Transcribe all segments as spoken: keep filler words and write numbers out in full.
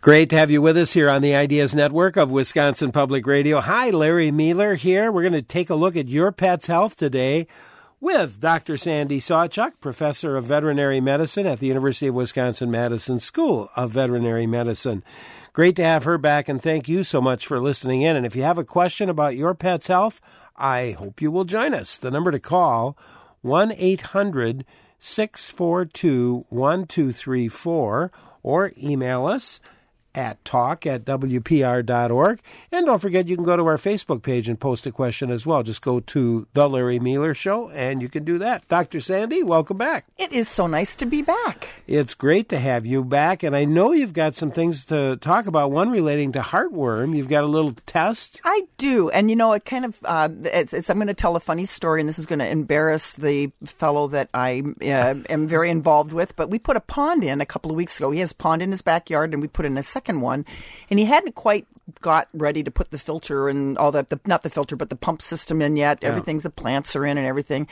Great to have you with us here on the Ideas Network of Wisconsin Public Radio. Hi, Larry Mueller here. We're going to take a look at your pet's health today with Doctor Sandy Sawchuk, Professor of Veterinary Medicine at the University of Wisconsin-Madison School of Veterinary Medicine. Great to have her back, and thank you so much for listening in. And if you have a question about your pet's health, I hope you will join us. The number to call, one eight hundred six four two one two three four, or email us at talk at w p r dot org. And don't forget, you can go to our Facebook page and post a question as well. Just go to The Larry Mueller Show, and you can do that. Doctor Sandy, welcome back. It is so nice to be back. It's great to have you back, and I know you've got some things to talk about, one relating to heartworm. You've got a little test. I do, and you know, it kind of, uh, it's, it's, I'm going to tell a funny story, and this is going to embarrass the fellow that I uh, am very involved with, but we put a pond in a couple of weeks ago. He has a pond in his backyard, and we put in a second one, and he hadn't quite got ready to put the filter and all that, the, not the filter, but the pump system in yet. Yeah. Everything's, the plants are in and everything.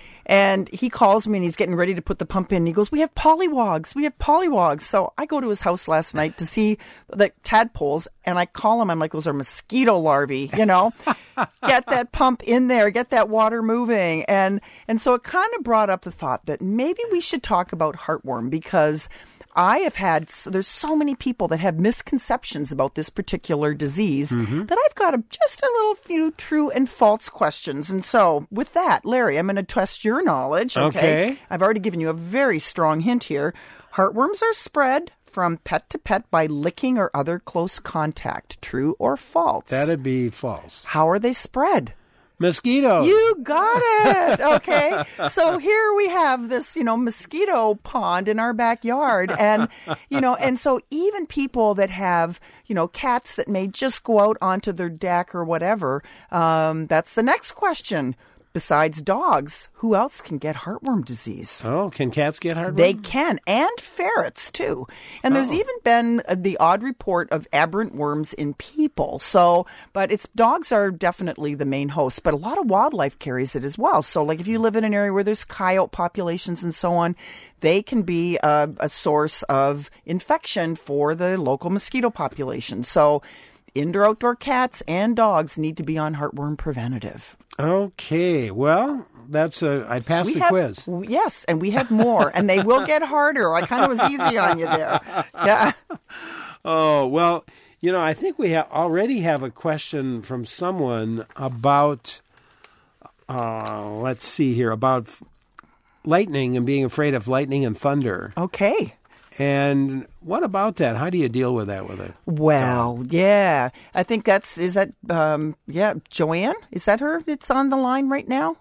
And he calls me and he's getting ready to put the pump in. He goes, we have pollywogs. We have pollywogs. So I go to his house last night to see the tadpoles, and I call him. I'm like, those are mosquito larvae, you know, get that pump in there, get that water moving. And, and so it kind of brought up the thought that maybe we should talk about heartworm, because I have had, so there's so many people that have misconceptions about this particular disease mm-hmm. that I've got a, just a little few true and false questions. And so with that, Larry, I'm going to test your knowledge. Okay? okay. I've already given you a very strong hint here. Heartworms are spread from pet to pet by licking or other close contact. True or false? That'd be false. How are they spread? Mosquitoes. You got it. Okay. So here we have this, you know, mosquito pond in our backyard. And, you know, and so even people that have, you know, cats that may just go out onto their deck or whatever, um, that's the next question. Besides dogs, who else can get heartworm disease? Oh, can cats get heartworm? They can, and ferrets, too. And there's oh. even been the odd report of aberrant worms in people. So, but it's dogs are definitely the main host, but a lot of wildlife carries it as well. So, like if you live in an area where there's coyote populations and so on, they can be a, a source of infection for the local mosquito population. So, indoor-outdoor cats and dogs need to be on heartworm preventative. Okay, well, that's a, I passed we the have, quiz. Yes, and we have more, and they will get harder. I kind of was easy on you there. Yeah. Oh, well, you know, I think we ha- already have a question from someone about, uh, let's see here, about f- lightning and being afraid of lightning and thunder. Okay. And what about that? How do you deal with that with it? Well, um, yeah. I think that's, is that, um, yeah, Joanne? Is that her that's on the line right now?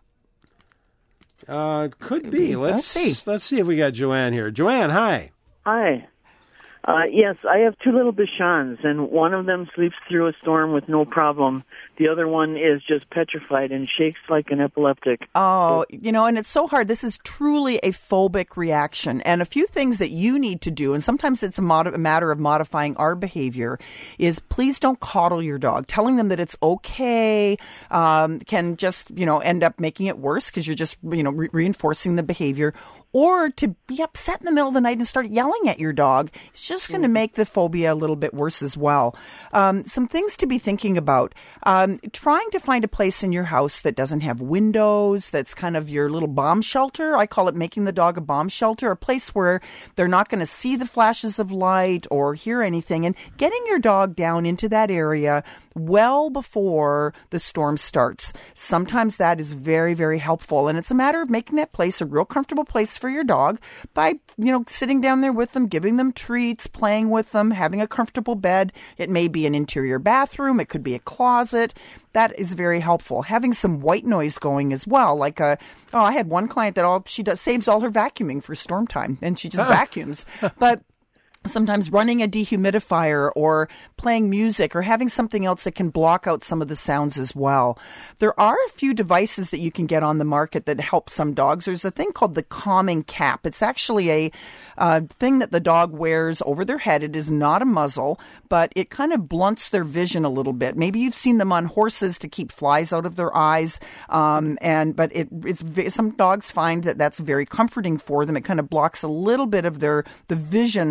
Uh, could be. Let's, let's see. Let's see if we got Joanne here. Joanne, hi. Hi. Uh, yes, I have two little Bichons, and one of them sleeps through a storm with no problem. The other one is just petrified and shakes like an epileptic. Oh, you know, and it's so hard. This is truly a phobic reaction. And a few things that you need to do, and sometimes it's a, mod- a matter of modifying our behavior, is please don't coddle your dog. Telling them that it's okay um, can just, you know, end up making it worse because you're just, you know, re- reinforcing the behavior. Or to be upset in the middle of the night and start yelling at your dog, it's just going to make the phobia a little bit worse as well. Um, some things to be thinking about. Um, trying to find a place in your house that doesn't have windows, that's kind of your little bomb shelter. I call it making the dog a bomb shelter, a place where they're not going to see the flashes of light or hear anything, and getting your dog down into that area well before the storm starts. Sometimes that is very, very helpful, and it's a matter of making that place a real comfortable place for your dog by, you know, sitting down there with them, giving them treats, playing with them, having a comfortable bed. It may be an interior bathroom. It could be a closet. That is very helpful. Having some white noise going as well. Like, a, oh, I had one client that all she does saves all her vacuuming for storm time, and she just vacuums. But sometimes running a dehumidifier or playing music or having something else that can block out some of the sounds as well. There are a few devices that you can get on the market that help some dogs. There's a thing called the calming cap. It's actually a uh, thing that the dog wears over their head. It is not a muzzle, but it kind of blunts their vision a little bit. Maybe you've seen them on horses to keep flies out of their eyes. Um, and but it, it's some dogs find that that's very comforting for them. It kind of blocks a little bit of their the vision of the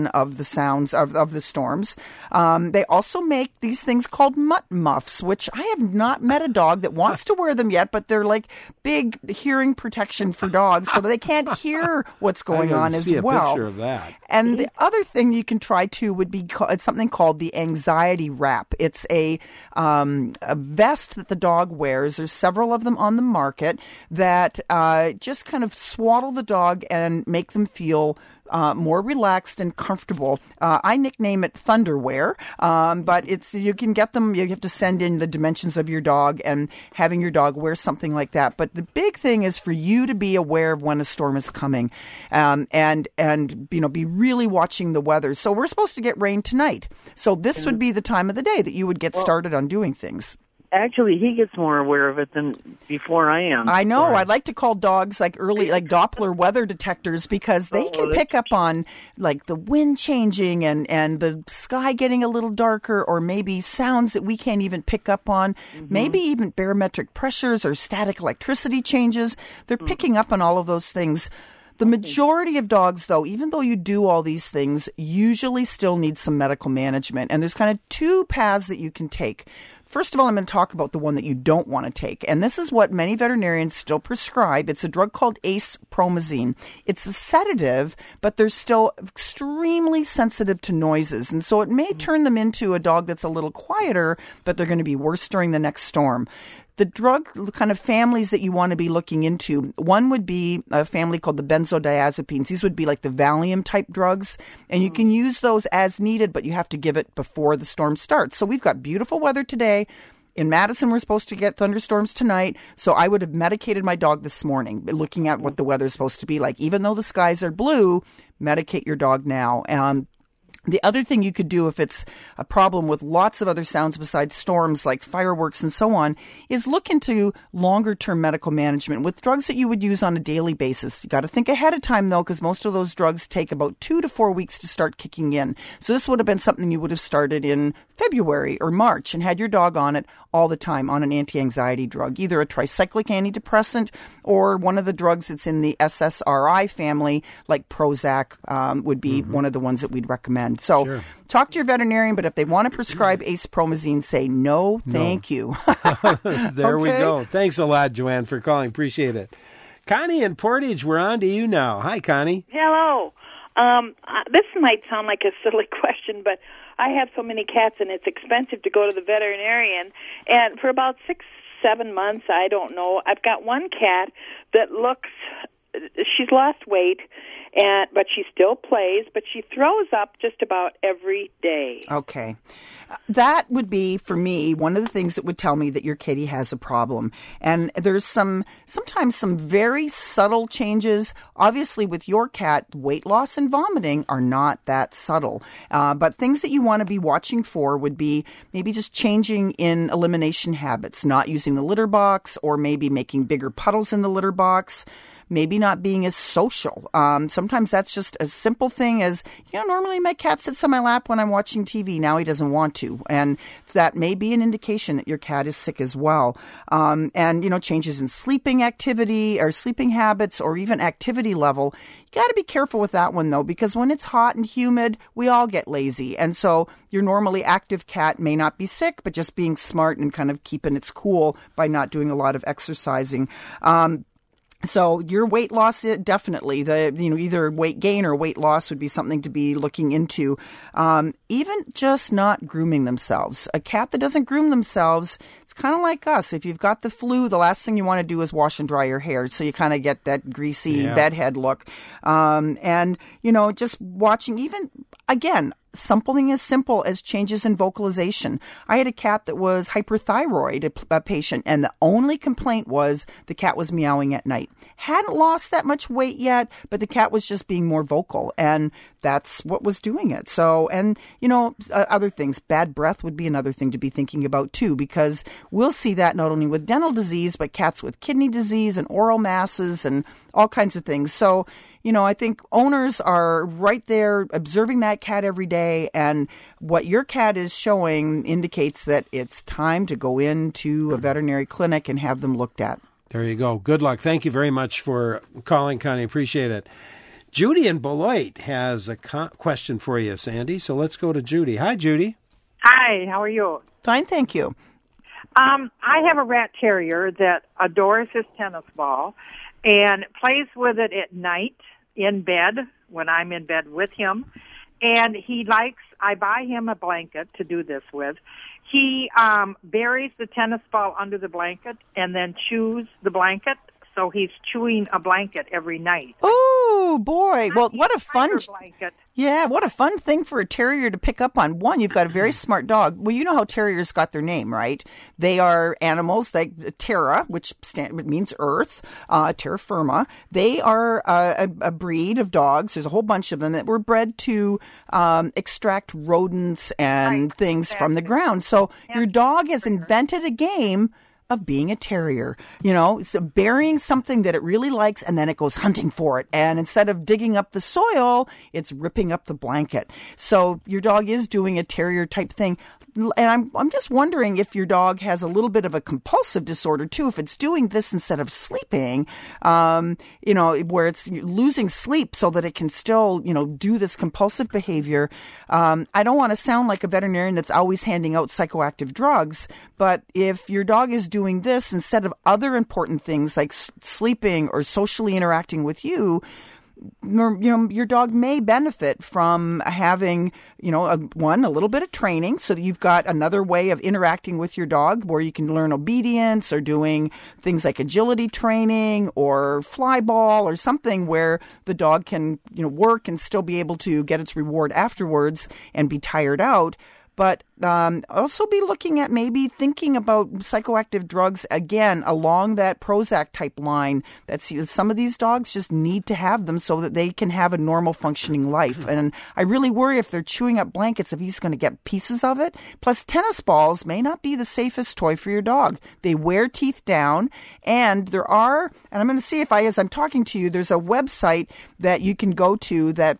the sounds of, of the storms. Um, they also make these things called mutt muffs, which I have not met a dog that wants to wear them yet, but they're like big hearing protection for dogs so that they can't hear what's going on as see a well. Picture of that. And the other thing you can try too would be ca- it's something called the anxiety wrap. It's a, um, a vest that the dog wears. There's several of them on the market that uh, just kind of swaddle the dog and make them feel Uh, more relaxed and comfortable. Uh, I nickname it Thunderwear, um, but it's you can get them. You have to send in the dimensions of your dog and having your dog wear something like that. But the big thing is for you to be aware of when a storm is coming, um, and and you know be really watching the weather. So we're supposed to get rain tonight. So this would be the time of the day that you would get started on doing things. Actually, he gets more aware of it than before I am. I know. Sorry. I'd like to call dogs like early, like Doppler weather detectors because they Oh, can they- pick up on like the wind changing and, and the sky getting a little darker, or maybe sounds that we can't even pick up on, Mm-hmm. maybe even barometric pressures or static electricity changes. They're Mm. picking up on all of those things. The majority of dogs, though, even though you do all these things, usually still need some medical management. And there's kind of two paths that you can take. First of all, I'm going to talk about the one that you don't want to take. And this is what many veterinarians still prescribe. It's a drug called acepromazine. It's a sedative, but they're still extremely sensitive to noises. And so it may turn them into a dog that's a little quieter, but they're going to be worse during the next storm. The drug kind of families that you want to be looking into, one would be a family called the benzodiazepines. These would be like the Valium type drugs, and you can use those as needed, but you have to give it before the storm starts. So we've got beautiful weather today. In Madison, we're supposed to get thunderstorms tonight, so I would have medicated my dog this morning, looking at what the weather's supposed to be like. Even though the skies are blue, medicate your dog now. Um, The other thing you could do if it's a problem with lots of other sounds besides storms like fireworks and so on is look into longer-term medical management with drugs that you would use on a daily basis. You got to think ahead of time, though, because most of those drugs take about two to four weeks to start kicking in. So this would have been something you would have started in February or March and had your dog on it all the time on an anti-anxiety drug, either a tricyclic antidepressant or one of the drugs that's in the S S R I family, like Prozac um, would be mm-hmm. one of the ones that we'd recommend. So sure. Talk to your veterinarian, but if they want to prescribe acepromazine, say no, thank no. you. There okay. we go. Thanks a lot, Joanne, for calling. Appreciate it. Connie in Portage, we're on to you now. Hi, Connie. Hello. Um, uh, this might sound like a silly question, but I have so many cats, and it's expensive to go to the veterinarian. And for about six, seven months, I don't know, I've got one cat that looks, she's lost weight, and but she still plays, but she throws up just about every day. Okay. That would be, for me, one of the things that would tell me that your kitty has a problem. And there's some, sometimes some very subtle changes. Obviously, with your cat, weight loss and vomiting are not that subtle. Uh, but things that you want to be watching for would be maybe just changing in elimination habits, not using the litter box, or maybe making bigger puddles in the litter box. Maybe not being as social. Um, sometimes that's just a simple thing as, you know, normally my cat sits on my lap when I'm watching T V. Now he doesn't want to. And that may be an indication that your cat is sick as well. Um, and, you know, changes in sleeping activity or sleeping habits or even activity level. You got to be careful with that one, though, because when it's hot and humid, we all get lazy. And so your normally active cat may not be sick, but just being smart and kind of keeping its cool by not doing a lot of exercising. Um, So your weight loss, definitely, the you know either weight gain or weight loss would be something to be looking into. Um, even just not grooming themselves. A cat that doesn't groom themselves, it's kind of like us. If you've got the flu, the last thing you want to do is wash and dry your hair. So you kind of get that greasy yeah. bedhead look. Um, and, you know, just watching even, again, something as simple as changes in vocalization. I had a cat that was hyperthyroid, a, a patient, and the only complaint was the cat was meowing at night. Hadn't lost that much weight yet, but the cat was just being more vocal, and that's what was doing it. So, and, you know, uh, other things, bad breath would be another thing to be thinking about too, because we'll see that not only with dental disease, but cats with kidney disease and oral masses and all kinds of things. So, you know, I think owners are right there observing that cat every day, and what your cat is showing indicates that it's time to go into a veterinary clinic and have them looked at. There you go. Good luck. Thank you very much for calling, Connie. Appreciate it. Judy in Beloit has a co- question for you, Sandy. So let's go to Judy. Hi, Judy. Hi, how are you? Fine, thank you. Um, I have a rat terrier that adores his tennis ball and plays with it at night in bed when I'm in bed with him. And he likes, I buy him a blanket to do this with. He um, buries the tennis ball under the blanket and then chews the blanket. So he's chewing a blanket every night. Oh, boy. Well, what a fun... blanket. Yeah, what a fun thing for a terrier to pick up on. One, you've got a very smart dog. Well, you know how terriers got their name, right? They are animals like terra, which stand, means earth, uh, terra firma. They are uh, a, a breed of dogs. There's a whole bunch of them that were bred to um, extract rodents and Right, things exactly. from the ground. So your dog has invented a game of being a terrier, you know, it's burying something that it really likes, and then it goes hunting for it. And instead of digging up the soil, it's ripping up the blanket. So your dog is doing a terrier type thing. And I'm I'm just wondering if your dog has a little bit of a compulsive disorder too. If it's doing this instead of sleeping, um, you know, where it's losing sleep so that it can still, you know, do this compulsive behavior. Um, I don't want to sound like a veterinarian that's always handing out psychoactive drugs, but if your dog is doing this instead of other important things like s- sleeping or socially interacting with you, you know, your dog may benefit from having, you know, a, one, a little bit of training so that you've got another way of interacting with your dog where you can learn obedience or doing things like agility training or fly ball or something where the dog can, you know, work and still be able to get its reward afterwards and be tired out. But um, also be looking at maybe thinking about psychoactive drugs again along that Prozac type line. That's some of these dogs just need to have them so that they can have a normal functioning life. And I really worry if they're chewing up blankets if he's going to get pieces of it. Plus, tennis balls may not be the safest toy for your dog. They wear teeth down, and there are. And I'm going to see if I, as I'm talking to you, there's a website that you can go to that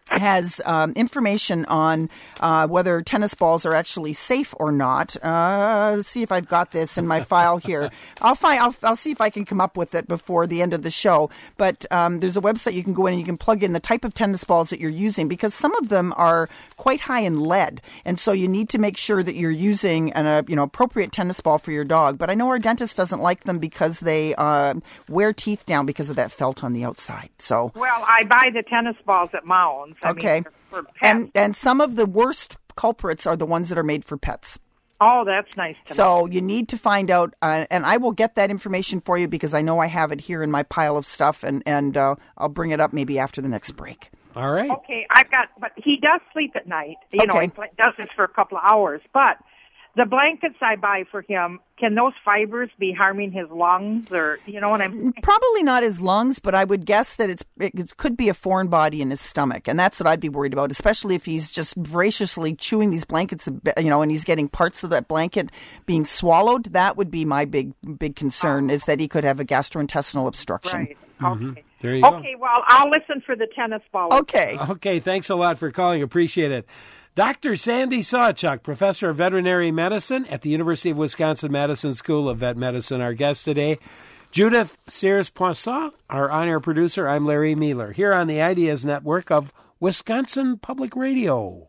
has um, information on uh, whether tennis balls are actually safe or not. Uh, let's see if I've got this in my file here. I'll find. I'll, I'll see if I can come up with it before the end of the show. But um, there's a website you can go in and you can plug in the type of tennis balls that you're using because some of them are quite high in lead, and so you need to make sure that you're using an uh, you know appropriate tennis ball for your dog. But I know our dentist doesn't like them because they uh, wear teeth down because of that felt on the outside. So Well, I buy the tennis balls at Mounds. I okay. mean, for pets. And and some of the worst culprits are the ones that are made for pets. Oh, that's nice to know. So you need to find out, uh, and I will get that information for you because I know I have it here in my pile of stuff, and, and uh, I'll bring it up maybe after the next break. All right. Okay, I've got, but he does sleep at night. You know, Okay. he pl- does this for a couple of hours. But the blankets I buy for him, can those fibers be harming his lungs, or you know what I'm saying? Probably not his lungs, but I would guess that it's it could be a foreign body in his stomach, and that's what I'd be worried about, especially if he's just voraciously chewing these blankets, you know, and he's getting parts of that blanket being swallowed. That would be my big big concern, is that he could have a gastrointestinal obstruction. Right. Okay. There you go. Okay. Well, I'll listen for the tennis ball. Okay. Okay, thanks a lot for calling. Appreciate it. Doctor Sandy Sawchuk, professor of veterinary medicine at the University of Wisconsin-Madison School of Vet Medicine, our guest today. Judith Sears-Poisson, our on-air producer. I'm Larry Mealer, here on the Ideas Network of Wisconsin Public Radio.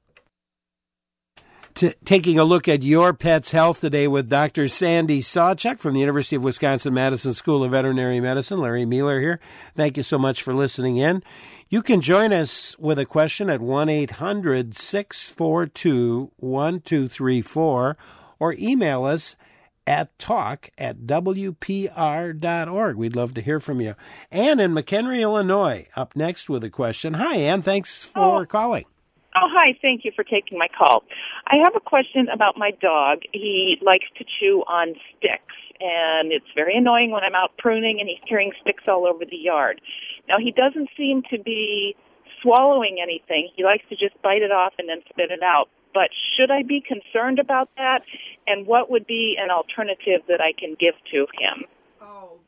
T- taking a look at your pet's health today with Doctor Sandy Sawchuk from the University of Wisconsin-Madison School of Veterinary Medicine. Larry Mealer here. Thank you so much for listening in. You can join us with a question at one eight hundred six four two one two three four or email us at talk at w p r dot org. We'd love to hear from you. Ann in McHenry, Illinois, up next with a question. Hi, Ann. Thanks for Oh. calling. Oh, hi. Thank you for taking my call. I have a question about my dog. He likes to chew on sticks, and it's very annoying when I'm out pruning and he's carrying sticks all over the yard. Now, he doesn't seem to be swallowing anything. He likes to just bite it off and then spit it out. But should I be concerned about that? And what would be an alternative that I can give to him? Oh,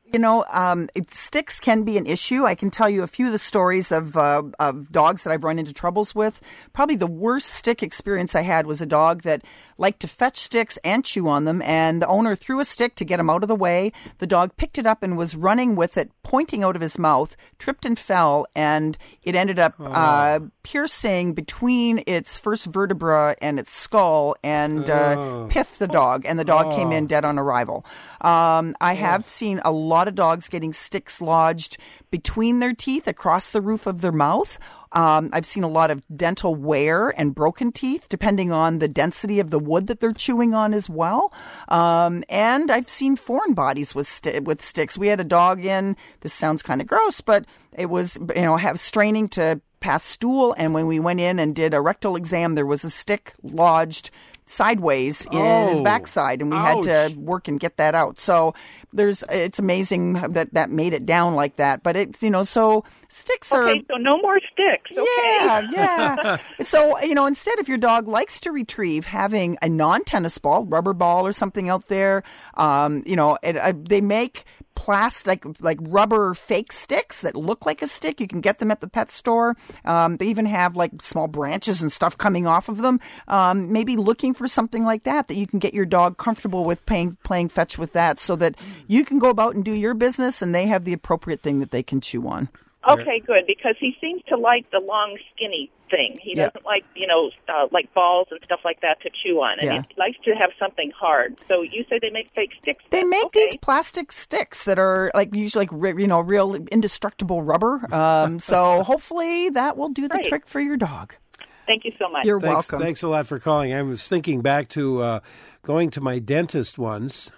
You know, um, it, sticks can be an issue. I can tell you a few of the stories of, uh, of dogs that I've run into troubles with. Probably the worst stick experience I had was a dog that liked to fetch sticks and chew on them, and the owner threw a stick to get him out of the way. The dog picked it up and was running with it, pointing out of his mouth, tripped and fell, and it ended up oh. uh, piercing between its first vertebra and its skull and uh, oh. pithed the dog, and the dog oh. came in dead on arrival. Um, I oh. have seen a lot of dogs getting sticks lodged between their teeth across the roof of their mouth. Um, I've seen a lot of dental wear and broken teeth, depending on the density of the wood that they're chewing on as well. Um, and I've seen foreign bodies with sti- with sticks. We had a dog in. This sounds kind of gross, but it was, you know, have straining to pass stool. And when we went in and did a rectal exam, there was a stick lodged sideways in oh, his backside, and we ouch. had to work and get that out. So there's, it's amazing that that made it down like that. But it's, you know, so sticks are... Okay, so no more sticks, okay? Yeah, yeah. So, you know, instead, if your dog likes to retrieve, having a non-tennis ball, rubber ball or something out there, um, you know, it, uh, they make plastic, like rubber fake sticks that look like a stick. You can get them at the pet store. Um, they even have like small branches and stuff coming off of them. Um, maybe looking for something like that, that you can get your dog comfortable with playing, playing fetch with that, so that you can go about and do your business and they have the appropriate thing that they can chew on. Okay, good, because he seems to like the long, skinny thing. He yeah. doesn't like, you know, uh, like balls and stuff like that to chew on, and yeah. he likes to have something hard. So you say they make fake sticks? They then. make okay. these plastic sticks that are like usually like, you know, real indestructible rubber. Um, so hopefully that will do the Great. trick for your dog. Thank you so much. You're thanks, welcome. Thanks a lot for calling. I was thinking back to uh, going to my dentist once.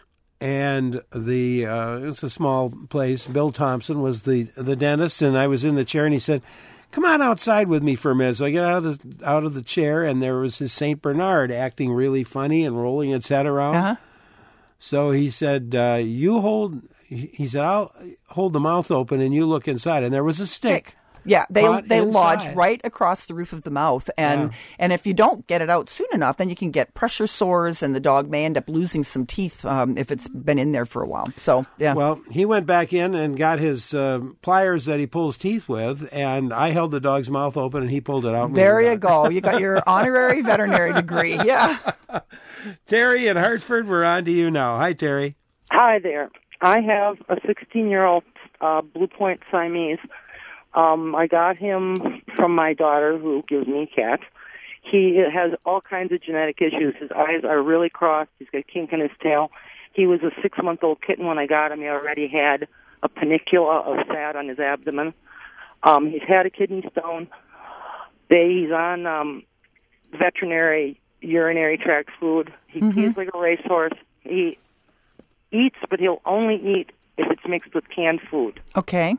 And the uh, it was a small place. Bill Thompson was the the dentist, and I was in the chair, and he said, "Come on outside with me for a minute." So I get out of the out of the chair, and there was his Saint Bernard acting really funny and rolling its head around. Uh-huh. So he said, uh, "You hold." He said, "I'll hold the mouth open, and you look inside." And there was a stick. stick. Yeah, they they inside. lodge right across the roof of the mouth, and yeah. and if you don't get it out soon enough, then you can get pressure sores, and the dog may end up losing some teeth um, if it's been in there for a while. So yeah. Well, he went back in and got his uh, pliers that he pulls teeth with, and I held the dog's mouth open, and he pulled it out. There you go. You got your honorary veterinary degree. Yeah. Terry in Hartford, we're on to you now. Hi, Terry. Hi there. I have a sixteen-year-old uh, Blue Point Siamese. Um, I got him from my daughter, who gives me cats. He has all kinds of genetic issues. His eyes are really crossed. He's got a kink in his tail. He was a six-month-old kitten when I got him. He already had a panicula of fat on his abdomen. Um, he's had a kidney stone. They, he's on um, veterinary urinary tract food. He mm-hmm. pees like a racehorse. He eats, but he'll only eat if it's mixed with canned food. Okay.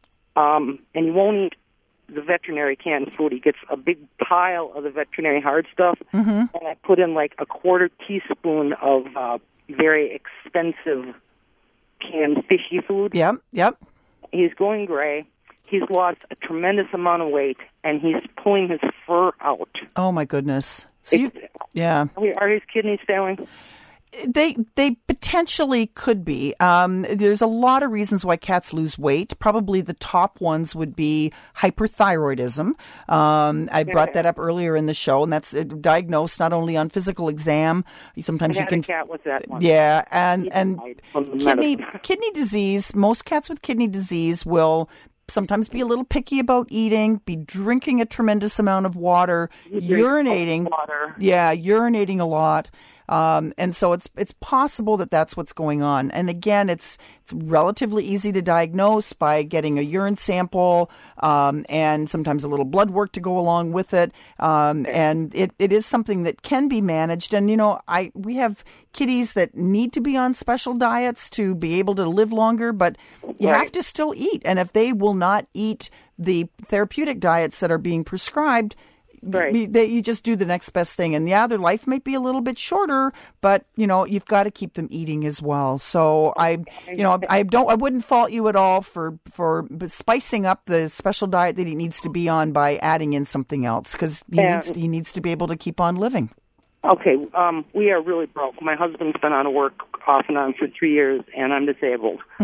Um, and he won't eat the veterinary canned food. He gets a big pile of the veterinary hard stuff, mm-hmm. and I put in like a quarter teaspoon of uh, very expensive canned fishy food. Yep, yep. He's going gray. He's lost a tremendous amount of weight, and he's pulling his fur out. Oh, my goodness. So you, yeah. Are his kidneys failing? They they potentially could be. Um, there's a lot of reasons why cats lose weight. Probably the top ones would be hyperthyroidism. Um, I brought that up earlier in the show, and that's diagnosed not only on physical exam. Sometimes I you had can. A cat with that one. Yeah, and and kidney medicine. kidney disease. Most cats with kidney disease will sometimes be a little picky about eating, be drinking a tremendous amount of water, urinating. Water. Yeah, urinating a lot. Um, and so it's it's possible that that's what's going on. And again, it's it's relatively easy to diagnose by getting a urine sample um, and sometimes a little blood work to go along with it. Um, and it, it is something that can be managed. And, you know, I we have kitties that need to be on special diets to be able to live longer, but you right. have to still eat. And if they will not eat the therapeutic diets that are being prescribed, Right. You, they, you just do the next best thing. And yeah, their life might be a little bit shorter, but, you know, you've got to keep them eating as well. So I, you know, I don't, I wouldn't fault you at all for, for spicing up the special diet that he needs to be on by adding in something else, because he yeah. needs, he needs to be able to keep on living. Okay. Um, we are really broke. My husband's been out of work off and on for three years, and I'm disabled. Mm-hmm.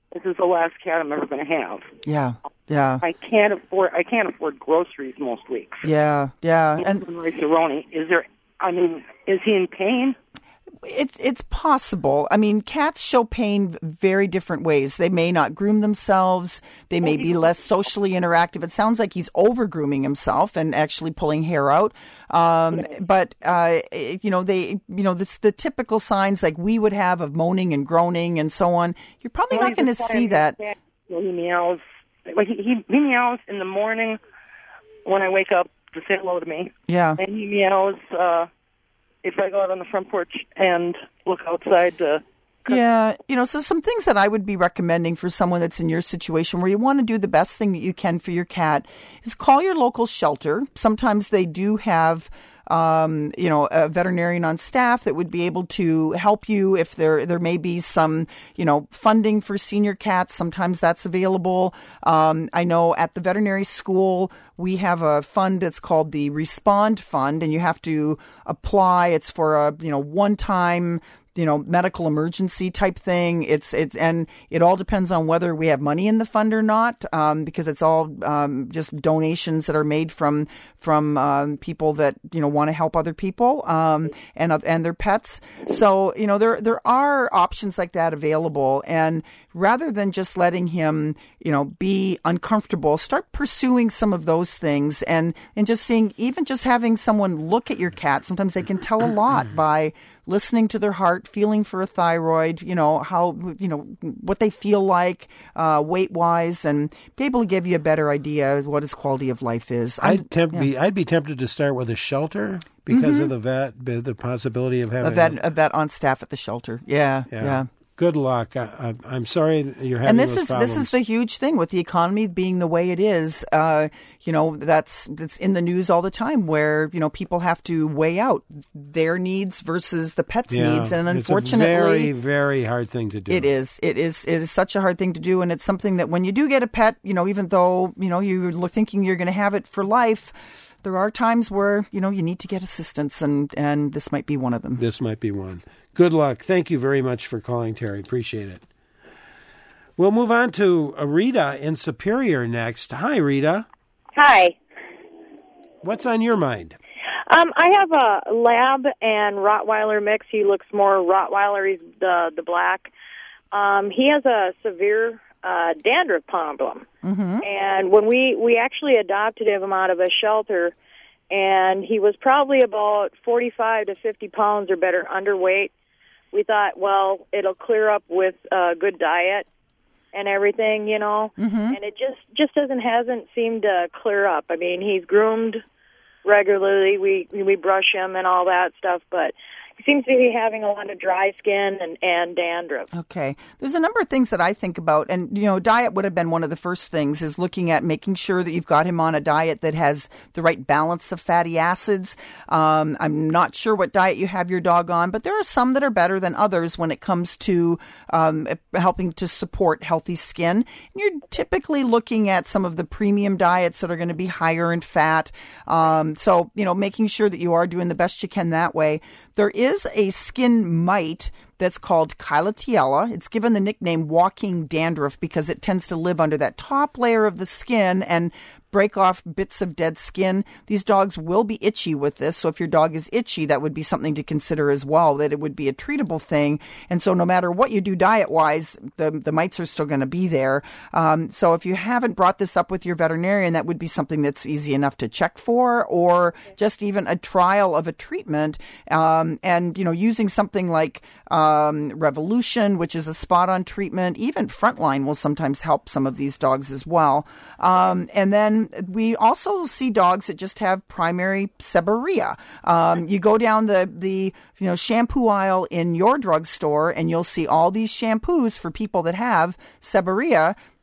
this is the last cat I'm ever going to have. Yeah, yeah. I can't afford. I can't afford groceries most weeks. Yeah, yeah. And Rice-A-Roni. Is there? I mean, is he in pain? It's it's possible. I mean, cats show pain very different ways. They may not groom themselves. They may be less socially interactive. It sounds like he's over grooming himself and actually pulling hair out. Um, but uh, you know, they you know this the typical signs like we would have of moaning and groaning and so on. You're probably well, not going to see that. Well, he meows. Like he, he he meows in the morning when I wake up to say hello to me. Yeah, and he meows. Uh, If I go out on the front porch and look outside to... Yeah, you know, so some things that I would be recommending for someone that's in your situation where you want to do the best thing that you can for your cat is call your local shelter. Sometimes they do have... Um, you know, a veterinarian on staff that would be able to help you if there there may be some, you know, funding for senior cats. Sometimes that's available. Um, I know at the veterinary school, we have a fund that's called the Respond Fund, and you have to apply. It's for a, you know, one-time, you know, medical emergency type thing. It's, it's, and it all depends on whether we have money in the fund or not, um, because it's all, um, just donations that are made from, from, um, people that, you know, want to help other people, um, and, and their pets. So, you know, there, there are options like that available. And rather than just letting him, you know, be uncomfortable, start pursuing some of those things and, and just seeing, even just having someone look at your cat. Sometimes they can tell a lot by listening to their heart, feeling for a thyroid, you know, how, you know, what they feel like, uh, weight-wise, and be able to give you a better idea of what his quality of life is. I'd, tempt, yeah. be, I'd be tempted to start with a shelter because mm-hmm. of the vet, the possibility of having a vet, a vet on staff at the shelter. Yeah, yeah. yeah. Good luck. I, I, I'm sorry you're having and this those is problems. This is the huge thing with the economy being the way it is. Uh, you know, that's that's in the news all the time, where you know people have to weigh out their needs versus the pet's yeah, needs, and unfortunately, it's a very very hard thing to do. It is. It is. It is such a hard thing to do, and it's something that when you do get a pet, you know, even though you know you're thinking you're going to have it for life, there are times where you know you need to get assistance, and and this might be one of them. This might be one. Good luck. Thank you very much for calling, Terry. Appreciate it. We'll move on to Rita in Superior next. Hi, Rita. Hi. What's on your mind? Um, I have a Lab and Rottweiler mix. He looks more Rottweiler. He's the the black. Um, he has a severe uh, dandruff problem, mm-hmm. and when we we actually adopted him out of a shelter, and he was probably about forty-five to fifty pounds or better underweight. We thought, well, it'll clear up with a good diet and everything, you know, mm-hmm. and it just, just doesn't, hasn't seemed to clear up. I mean, he's groomed regularly. We, we brush him and all that stuff, but he seems to be having a lot of dry skin and, and dandruff. Okay. There's a number of things that I think about, and, you know, diet would have been one of the first things, is looking at making sure that you've got him on a diet that has the right balance of fatty acids. Um, I'm not sure what diet you have your dog on, but there are some that are better than others when it comes to um, helping to support healthy skin. And you're typically looking at some of the premium diets that are going to be higher in fat. Um, so, you know, making sure that you are doing the best you can that way. There is a skin mite that's called Clilella. It's given the nickname walking dandruff because it tends to live under that top layer of the skin and break off bits of dead skin. These dogs will be itchy with this. So if your dog is itchy, that would be something to consider as well, that it would be a treatable thing. And so no matter what you do diet-wise, the, the mites are still going to be there. Um, so if you haven't brought this up with your veterinarian, that would be something that's easy enough to check for, or just even a trial of a treatment. Um, and, you know, using something like um, Revolution, which is a spot-on treatment. Even Frontline will sometimes help some of these dogs as well. Um, and then we also see dogs that just have primary seborrhea. Um, you go down the, the you know shampoo aisle in your drugstore, and you'll see all these shampoos for people that have seborrhea.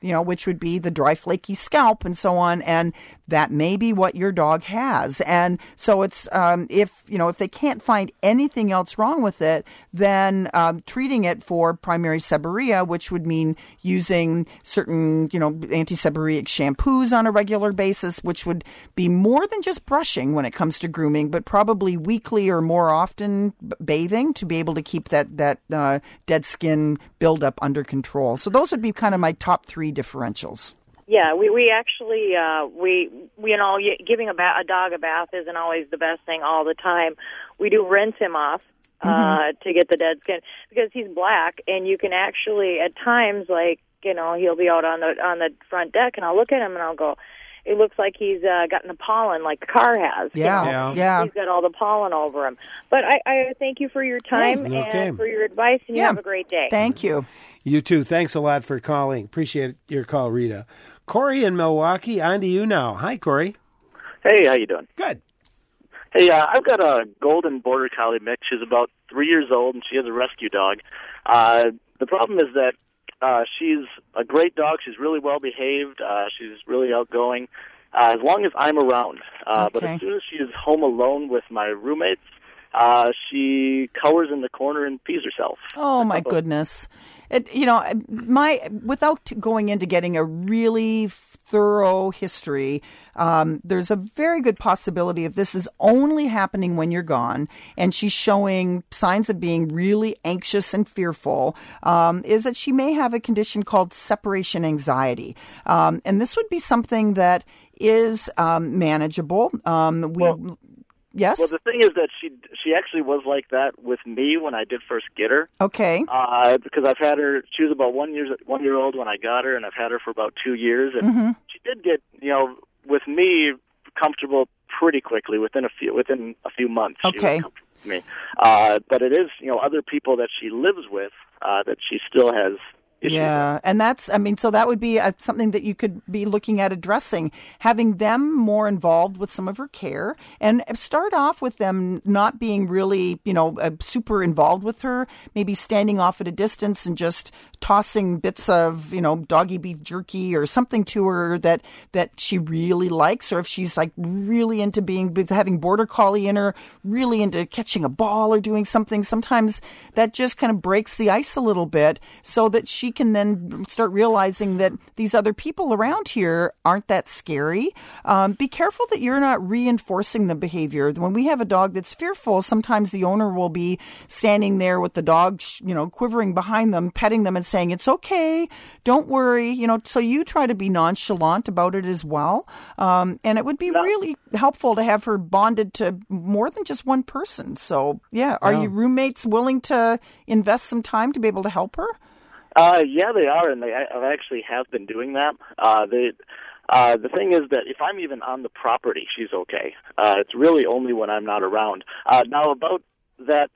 you know, which would be the dry, flaky scalp and so on. And that may be what your dog has. And so it's, um, if, you know, if they can't find anything else wrong with it, then um, treating it for primary seborrhea, which would mean using certain, you know, anti-seborrheic shampoos on a regular basis, which would be more than just brushing when it comes to grooming, but probably weekly or more often bathing to be able to keep that, that uh, dead skin buildup under control. So those would be kind of my top three differentials. Yeah, we we actually uh, we, we you know giving a, ba- a dog a bath isn't always the best thing all the time. We do rinse him off uh, mm-hmm. to get the dead skin because he's black, and you can actually at times, like, you know, he'll be out on the on the front deck, and I'll look at him and I'll go, it looks like he's uh, gotten the pollen like the car has. Yeah, you know? yeah, yeah. He's got all the pollen over him. But I, I thank you for your time oh, okay. and for your advice, and yeah. you have a great day. Thank you. You too. Thanks a lot for calling. Appreciate your call, Rita. Corey in Milwaukee, on to you now. Hi, Corey. Hey, how you doing? Good. Hey, uh, I've got a golden border collie mix. She's about three years old, and she has a rescue dog. Uh, the problem is that uh, she's a great dog. She's really well behaved. Uh, she's really outgoing, uh, as long as I'm around. Uh, okay. But as soon as she is home alone with my roommates, uh, she cowers in the corner and pees herself. Oh, my goodness. It, you know, my without going into getting a really thorough history, um, there's a very good possibility if this is only happening when you're gone and she's showing signs of being really anxious and fearful, um, is that she may have a condition called separation anxiety. Um, and this would be something that is um, manageable. Um, we. Well, Yes? Well, the thing is that she she actually was like that with me when I did first get her. Okay. Uh, because I've had her, she was about one year one year old when I got her, and I've had her for about two years. And mm-hmm. she did get, you know, with me, comfortable pretty quickly within a few within a few months. Okay. She was comfortable with me. Uh, but it is, you know, other people that she lives with uh, that she still has. Yeah, and that's, I mean, so that would be a, something that you could be looking at addressing, having them more involved with some of her care, and start off with them not being really, you know, uh, super involved with her, maybe standing off at a distance and just tossing bits of, you know, doggy beef jerky or something to her that, that she really likes, or if she's like really into being, having border collie in her, really into catching a ball or doing something, sometimes that just kind of breaks the ice a little bit so that she can then start realizing that these other people around here aren't that scary. Um, be careful that you're not reinforcing the behavior. When we have a dog that's fearful, sometimes the owner will be standing there with the dog, you know, quivering behind them, petting them and saying, it's okay, don't worry, you know, so you try to be nonchalant about it as well. Um, and it would be really helpful to have her bonded to more than just one person. So, yeah, are yeah. your roommates willing to invest some time to be able to help her? Uh, yeah, they are, and they I actually have been doing that. Uh, they, uh, the thing is that if I'm even on the property, she's okay. Uh, it's really only when I'm not around. Uh, now, about that,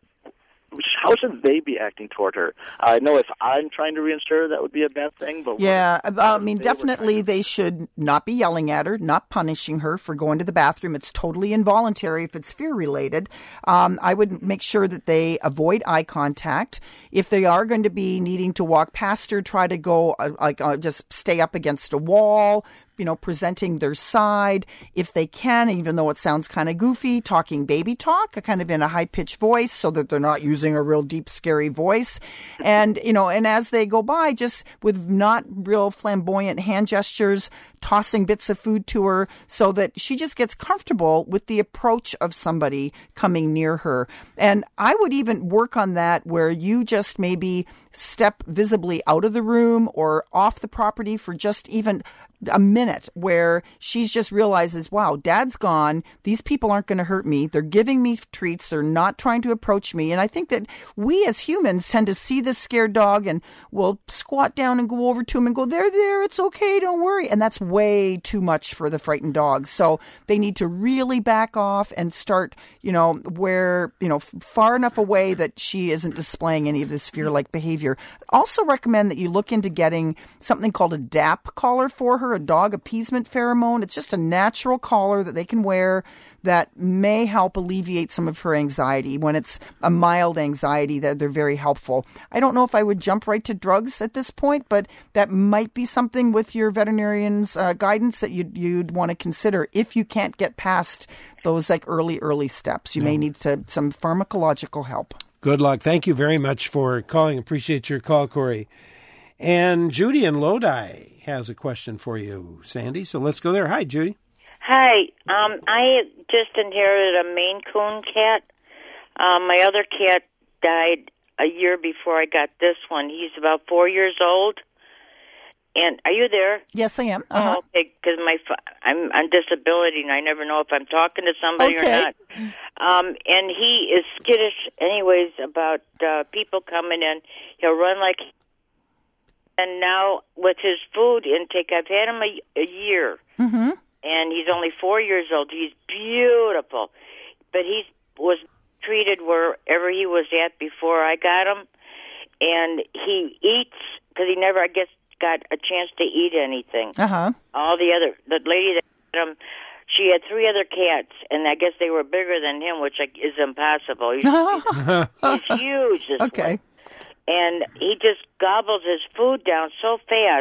how should they be acting toward her? I know if I'm trying to reinsure her, that would be a bad thing. But yeah, what, I mean, they definitely to... they should not be yelling at her, not punishing her for going to the bathroom. It's totally involuntary if it's fear-related. Um, I would make sure that they avoid eye contact. If they are going to be needing to walk past her, try to go, uh, like, uh, just stay up against a wall, you know, presenting their side. If they can, even though it sounds kind of goofy, talking baby talk, kind of in a high-pitched voice so that they're not using a real deep, scary voice. And, you know, and as they go by, just with not real flamboyant hand gestures, tossing bits of food to her so that she just gets comfortable with the approach of somebody coming near her. And I would even work on that where you just maybe step visibly out of the room or off the property for just even a minute where she just realizes, wow, dad's gone. These people aren't going to hurt me. They're giving me treats. They're not trying to approach me. And I think that we as humans tend to see this scared dog and we'll squat down and go over to him and go, there, there, it's okay, don't worry. And that's way too much for the frightened dog. So they need to really back off and start, you know, where, you know, far enough away that she isn't displaying any of this fear-like behavior. Also recommend that you look into getting something called a D A P collar for her. her a dog appeasement pheromone. It's just a natural collar that they can wear that may help alleviate some of her anxiety. When it's a mild anxiety, that they're very helpful. I don't know if I would jump right to drugs at this point, but that might be something with your veterinarian's uh, guidance that you'd, you'd want to consider if you can't get past those like early, early steps. You yeah. may need to, some pharmacological help. Good luck. Thank you very much for calling. Appreciate your call, Corey. And Judy in Lodi has a question for you, Sandy. So let's go there. Hi, Judy. Hi. Um, I just inherited a Maine Coon cat. Um, my other cat died a year before I got this one. He's about four years old. And are you there? Yes, I am. Uh-huh. Oh, okay, because my I'm on disability, and I never know if I'm talking to somebody okay. or not. Um, and he is skittish, anyways, about uh, people coming in. He'll run like. And now with his food intake, I've had him a, a year, mm-hmm. and he's only four years old. He's beautiful, but he was treated wherever he was at before I got him, and he eats because he never, I guess, got a chance to eat anything. Uh-huh. All the other, the lady that had him, she had three other cats, and I guess they were bigger than him, which is impossible. He's, he's, he's huge. This okay. one. And he just gobbles his food down so fast,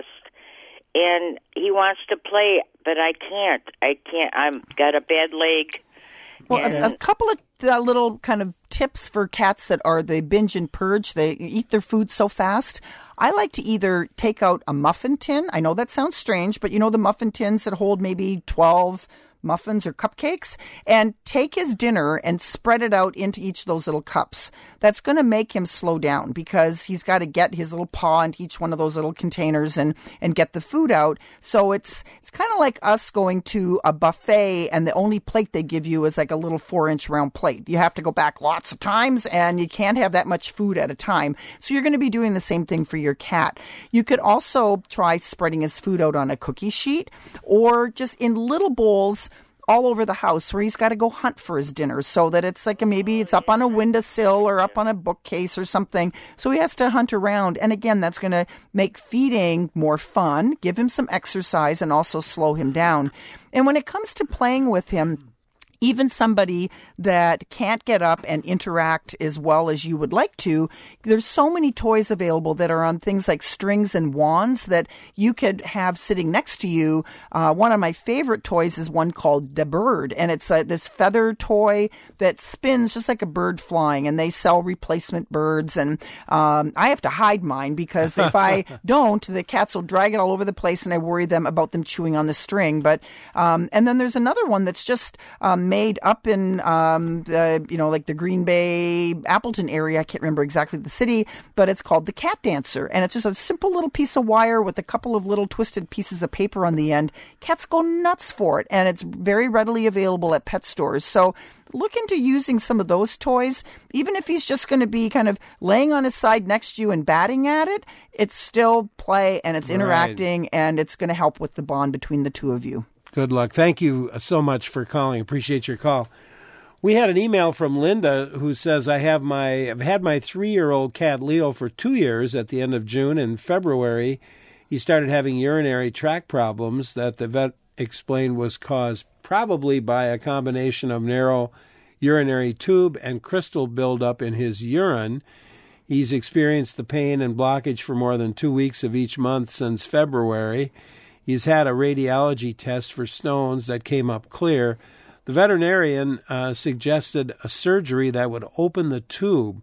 and he wants to play, but I can't. I can't. I'm got a bad leg. Well, a, a couple of uh, little kind of tips for cats that are they binge and purge. They eat their food so fast. I like to either take out a muffin tin. I know that sounds strange, but you know the muffin tins that hold maybe twelve muffins or cupcakes, and take his dinner and spread it out into each of those little cups. That's going to make him slow down because he's got to get his little paw into each one of those little containers and, and get the food out. So it's it's kind of like us going to a buffet and the only plate they give you is like a little four-inch round plate. You have to go back lots of times and you can't have that much food at a time. So you're going to be doing the same thing for your cat. You could also try spreading his food out on a cookie sheet or just in little bowls all over the house where he's got to go hunt for his dinner so that it's like a, maybe it's up on a windowsill or up on a bookcase or something. So he has to hunt around. And again, that's going to make feeding more fun, give him some exercise, and also slow him down. And when it comes to playing with him, even somebody that can't get up and interact as well as you would like to, there's so many toys available that are on things like strings and wands that you could have sitting next to you. Uh, one of my favorite toys is one called The Bird, and it's uh, this feather toy that spins just like a bird flying, and they sell replacement birds. And um, I have to hide mine because if I don't, the cats will drag it all over the place, and I worry them about them chewing on the string. But um, and then there's another one that's just um, made up in, um, the, you know, like the Green Bay, Appleton area. I can't remember exactly the city, but it's called the Cat Dancer. And it's just a simple little piece of wire with a couple of little twisted pieces of paper on the end. Cats go nuts for it. And it's very readily available at pet stores. So look into using some of those toys. Even if he's just going to be kind of laying on his side next to you and batting at it, it's still play and it's interacting right. And it's going to help with the bond between the two of you. Good luck. Thank you so much for calling. Appreciate your call. We had an email from Linda who says, I have my, I've had my three-year-old cat Leo for two years. At the end of June and February, he started having urinary tract problems that the vet explained was caused probably by a combination of narrow urinary tube and crystal buildup in his urine. He's experienced the pain and blockage for more than two weeks of each month since February. He's had a radiology test for stones that came up clear. The veterinarian uh, suggested a surgery that would open the tube.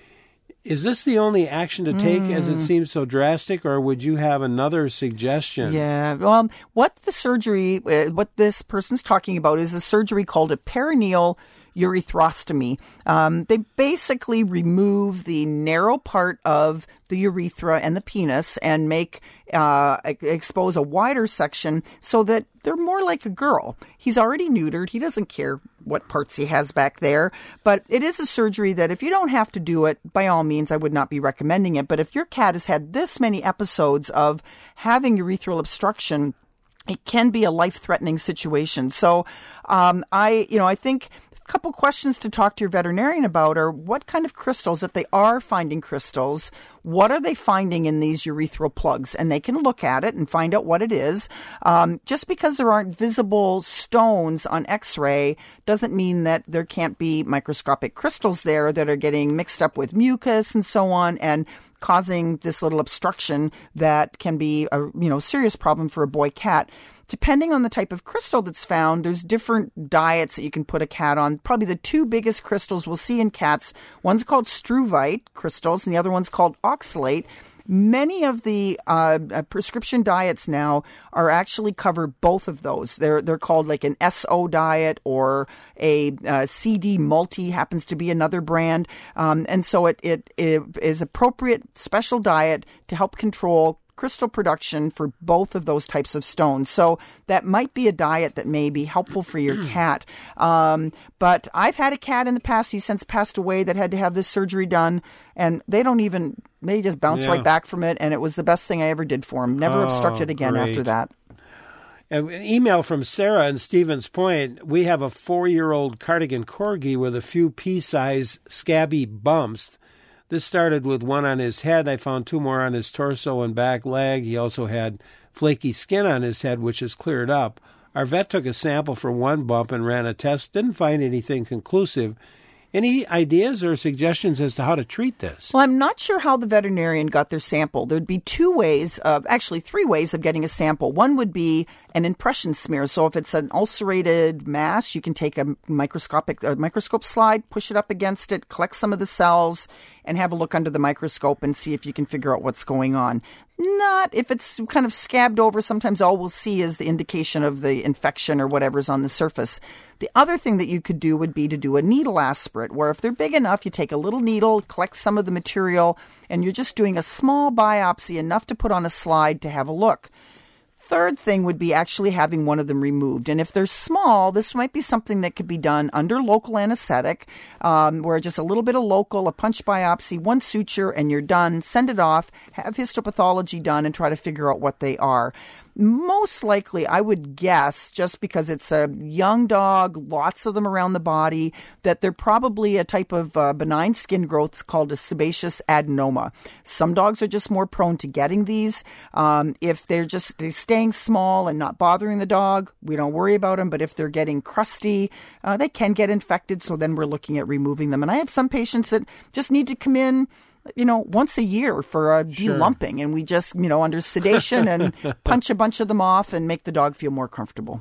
Is this the only action to take mm. as it seems so drastic, or would you have another suggestion? Yeah, well, what the surgery, uh, what this person's talking about is a surgery called a perineal urethrostomy. Um, they basically remove the narrow part of the urethra and the penis and make uh, expose a wider section so that they're more like a girl. He's already neutered. He doesn't care what parts he has back there. But it is a surgery that if you don't have to do it, by all means, I would not be recommending it. But if your cat has had this many episodes of having urethral obstruction, it can be a life-threatening situation. So um, I, you know, I think couple questions to talk to your veterinarian about are what kind of crystals, if they are finding crystals, what are they finding in these urethral plugs? And they can look at it and find out what it is. Um, just because there aren't visible stones on X-ray doesn't mean that there can't be microscopic crystals there that are getting mixed up with mucus and so on and causing this little obstruction that can be a you know serious problem for a boy cat. Depending on the type of crystal that's found, there's different diets that you can put a cat on. Probably the two biggest crystals we'll see in cats, one's called struvite crystals and the other one's called oxalate. Many of the uh, prescription diets now are actually cover both of those. They're they're called like an S O diet or a uh, C D multi happens to be another brand. Um, and so it, it, it is appropriate special diet to help control crystal production for both of those types of stones. So that might be a diet that may be helpful for your cat. Um, but I've had a cat in the past, he's since passed away, that had to have this surgery done, and they don't even, they just bounce yeah. right back from it, and it was the best thing I ever did for him. Never oh, obstructed again great. after that. An email from Sarah in Stevens Point. We have a four-year-old Cardigan Corgi with a few pea-size scabby bumps. This started with one on his head. I found two more on his torso and back leg. He also had flaky skin on his head, which has cleared up. Our vet took a sample for one bump and ran a test. Didn't find anything conclusive. Any ideas or suggestions as to how to treat this? Well, I'm not sure how the veterinarian got their sample. There'd be two ways, of, actually three ways of getting a sample. One would be an impression smear. So if it's an ulcerated mass, you can take a microscopic a microscope slide, push it up against it, collect some of the cells, and have a look under the microscope and see if you can figure out what's going on. Not if it's kind of scabbed over. Sometimes all we'll see is the indication of the infection or whatever's on the surface. The other thing that you could do would be to do a needle aspirate, where if they're big enough, you take a little needle, collect some of the material, and you're just doing a small biopsy, enough to put on a slide to have a look. Third thing would be actually having one of them removed. And if they're small, this might be something that could be done under local anesthetic, um, where just a little bit of local, a punch biopsy, one suture, and you're done. Send it off, have histopathology done, and try to figure out what they are. Most likely, I would guess, just because it's a young dog, lots of them around the body, that they're probably a type of uh, benign skin growth called a sebaceous adenoma. Some dogs are just more prone to getting these. Um, if they're just they're staying small and not bothering the dog, we don't worry about them. But if they're getting crusty, uh, they can get infected. So then we're looking at removing them. And I have some patients that just need to come in, you know, once a year for a delumping, sure. and we just, you know, under sedation and punch a bunch of them off and make the dog feel more comfortable.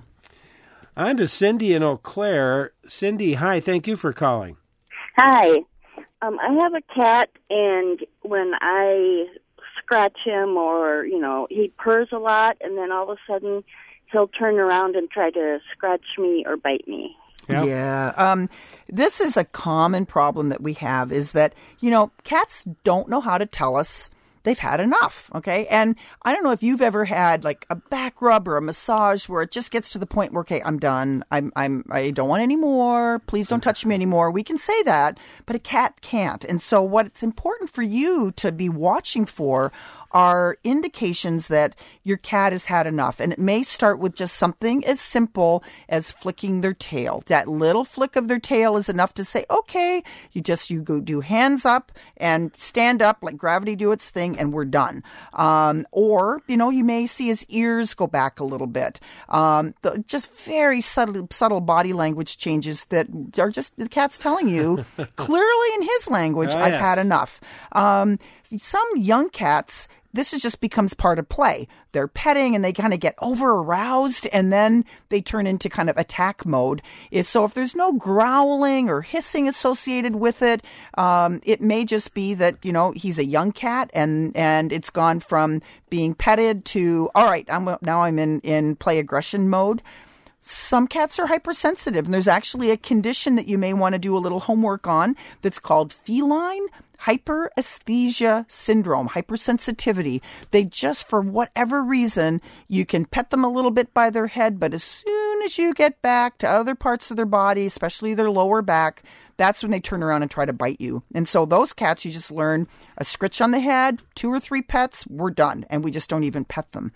On to Cindy in Eau Claire. Cindy, hi, thank you for calling. Hi. Um, I have a cat, and when I scratch him or, you know, he purrs a lot, and then all of a sudden he'll turn around and try to scratch me or bite me. Yep. Yeah. Um, this is a common problem that we have is that, you know, cats don't know how to tell us they've had enough. Okay. And I don't know if you've ever had like a back rub or a massage where it just gets to the point where, okay, I'm done. I'm, I'm, I don't want any more. Please don't touch me anymore. We can say that, but a cat can't. And so what's important for you to be watching for are indications that your cat has had enough. And it may start with just something as simple as flicking their tail. That little flick of their tail is enough to say, okay, you just, you go do hands up and stand up, let gravity do its thing, and we're done. Um, or, you know, you may see his ears go back a little bit. Um, the, just very subtle, subtle body language changes that are just the cat's telling you clearly in his language, oh, I've yes. had enough. Um, some young cats, this is just becomes part of play. They're petting and they kind of get over aroused and then they turn into kind of attack mode. Is so if there's no growling or hissing associated with it, um, it may just be that, you know, he's a young cat and, and it's gone from being petted to, all right, I'm now I'm in, in play aggression mode. Some cats are hypersensitive, and there's actually a condition that you may want to do a little homework on that's called feline hyperesthesia syndrome, hypersensitivity. They just, for whatever reason, you can pet them a little bit by their head, but as soon as you get back to other parts of their body, especially their lower back, that's when they turn around and try to bite you. And so those cats, you just learn a scritch on the head, two or three pets, we're done, and we just don't even pet them.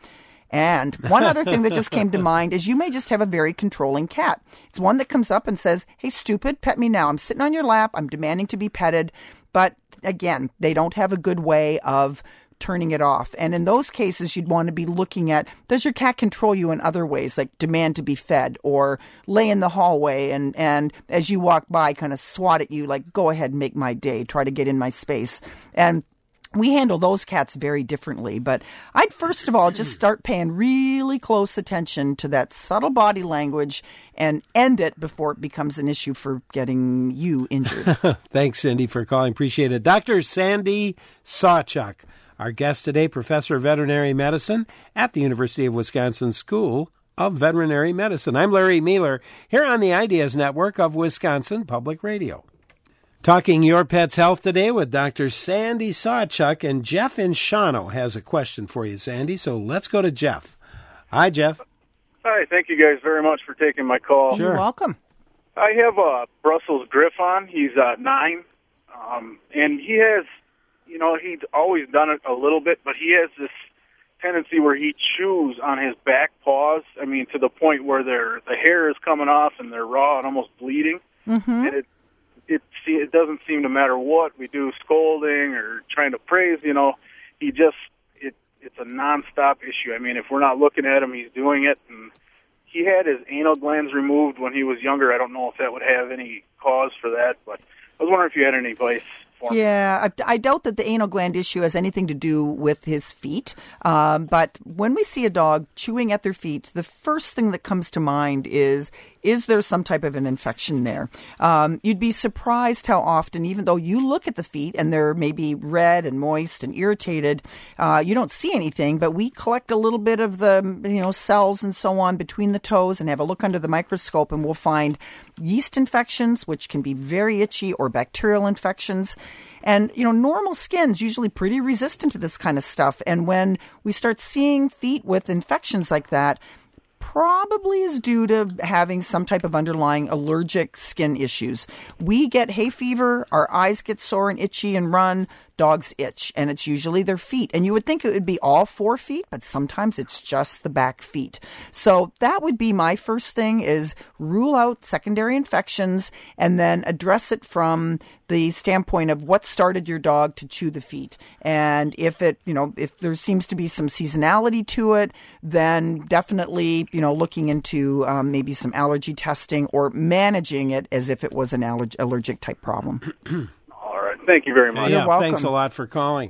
And one other thing that just came to mind is you may just have a very controlling cat. It's one that comes up and says, hey, stupid, pet me now. I'm sitting on your lap. I'm demanding to be petted. But again, they don't have a good way of turning it off. And in those cases, you'd want to be looking at, does your cat control you in other ways, like demand to be fed or lay in the hallway and, and as you walk by, kind of swat at you like, go ahead, make my day, try to get in my space. And we handle those cats very differently. But I'd first of all just start paying really close attention to that subtle body language and end it before it becomes an issue for getting you injured. Thanks, Cindy, for calling. Appreciate it. Doctor Sandy Sawchuk, our guest today, professor of veterinary medicine at the University of Wisconsin School of Veterinary Medicine. I'm Larry Mueller, here on the Ideas Network of Wisconsin Public Radio. Talking Your Pet's Health today with Doctor Sandy Sawchuk, and Jeff in Shawano has a question for you, Sandy. So let's go to Jeff. Hi, Jeff. Hi, thank you guys very much for taking my call. Sure. You're welcome. I have a Brussels Griffon. He's uh, nine, um, and he has, you know, he's always done it a little bit, but he has this tendency where he chews on his back paws. I mean, to the point where they're, the hair is coming off and they're raw and almost bleeding. Mm-hmm. And it it it doesn't seem to matter what we do, scolding or trying to praise. You know, he just it it's a nonstop issue. I mean, if we're not looking at him, he's doing it. And he had his anal glands removed when he was younger. I don't know if that would have any cause for that, but I was wondering if you had any advice. Yeah, I, I doubt that the anal gland issue has anything to do with his feet. Um, but when we see a dog chewing at their feet, the first thing that comes to mind is, is there some type of an infection there? Um, you'd be surprised how often, even though you look at the feet and they're maybe red and moist and irritated, uh, you don't see anything, but we collect a little bit of the, you know, cells and so on between the toes and have a look under the microscope, and we'll find yeast infections, which can be very itchy, or bacterial infections. And, you know, normal skin's usually pretty resistant to this kind of stuff. And when we start seeing feet with infections like that, probably is due to having some type of underlying allergic skin issues. We get hay fever, our eyes get sore and itchy and run, dogs itch, and it's usually their feet. And you would think it would be all four feet, but sometimes it's just the back feet. So that would be my first thing, is rule out secondary infections and then address it from the standpoint of what started your dog to chew the feet. And if it, you know, if there seems to be some seasonality to it, then definitely, you know, looking into um, maybe some allergy testing or managing it as if it was an allerg- allergic type problem. All right. Thank you very much. Yeah, You're welcome. Thanks a lot for calling.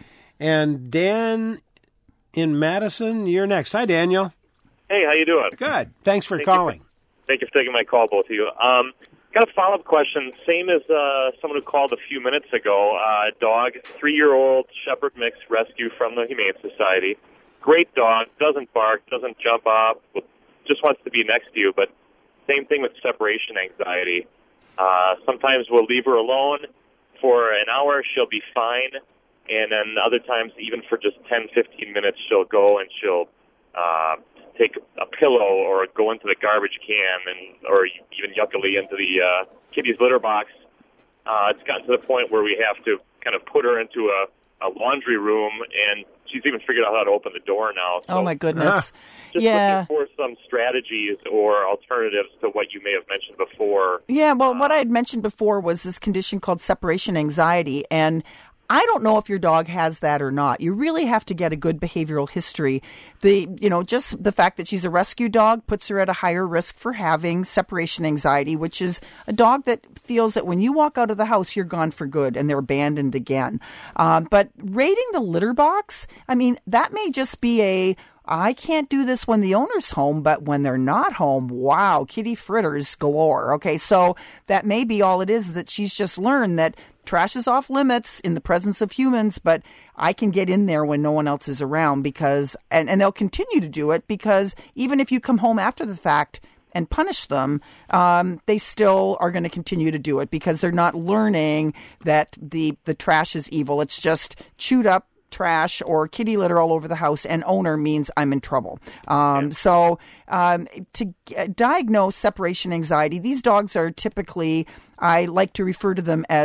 And Dan in Madison, you're next. Hi, Daniel. Hey, how you doing? Good. Thanks for Thank calling. You for, thank you for taking my call, both of you. Um, got a follow-up question, same as uh, someone who called a few minutes ago. Uh, dog, three-year-old Shepherd mix rescue from the Humane Society. Great dog, doesn't bark, doesn't jump up, just wants to be next to you, but same thing with separation anxiety. Uh, sometimes we'll leave her alone for an hour, she'll be fine, and then other times, even for just ten, fifteen minutes, she'll go and she'll uh, take a pillow or go into the garbage can, and or even yuckily into the uh, kitty's litter box. Uh, it's gotten to the point where we have to kind of put her into a, a laundry room, and she's even figured out how to open the door now. So oh, my goodness. Just yeah. looking for some strategies or alternatives to what you may have mentioned before. Yeah, well, what I had mentioned before was this condition called separation anxiety, and I don't know if your dog has that or not. You really have to get a good behavioral history. The, you know, just the fact that she's a rescue dog puts her at a higher risk for having separation anxiety, which is a dog that feels that when you walk out of the house, you're gone for good and they're abandoned again. Um, but raiding the litter box, I mean, that may just be a, I can't do this when the owner's home, but when they're not home, wow, kitty fritters galore. Okay, so that may be all it is, is that she's just learned that trash is off limits in the presence of humans, but I can get in there when no one else is around because, and, and they'll continue to do it because even if you come home after the fact and punish them, um, they still are going to continue to do it because they're not learning that the, the trash is evil. It's just chewed up trash or kitty litter all over the house, and owner means I'm in trouble. Um, yeah. So um, to g- diagnose separation anxiety, these dogs are typically, I like to refer to them as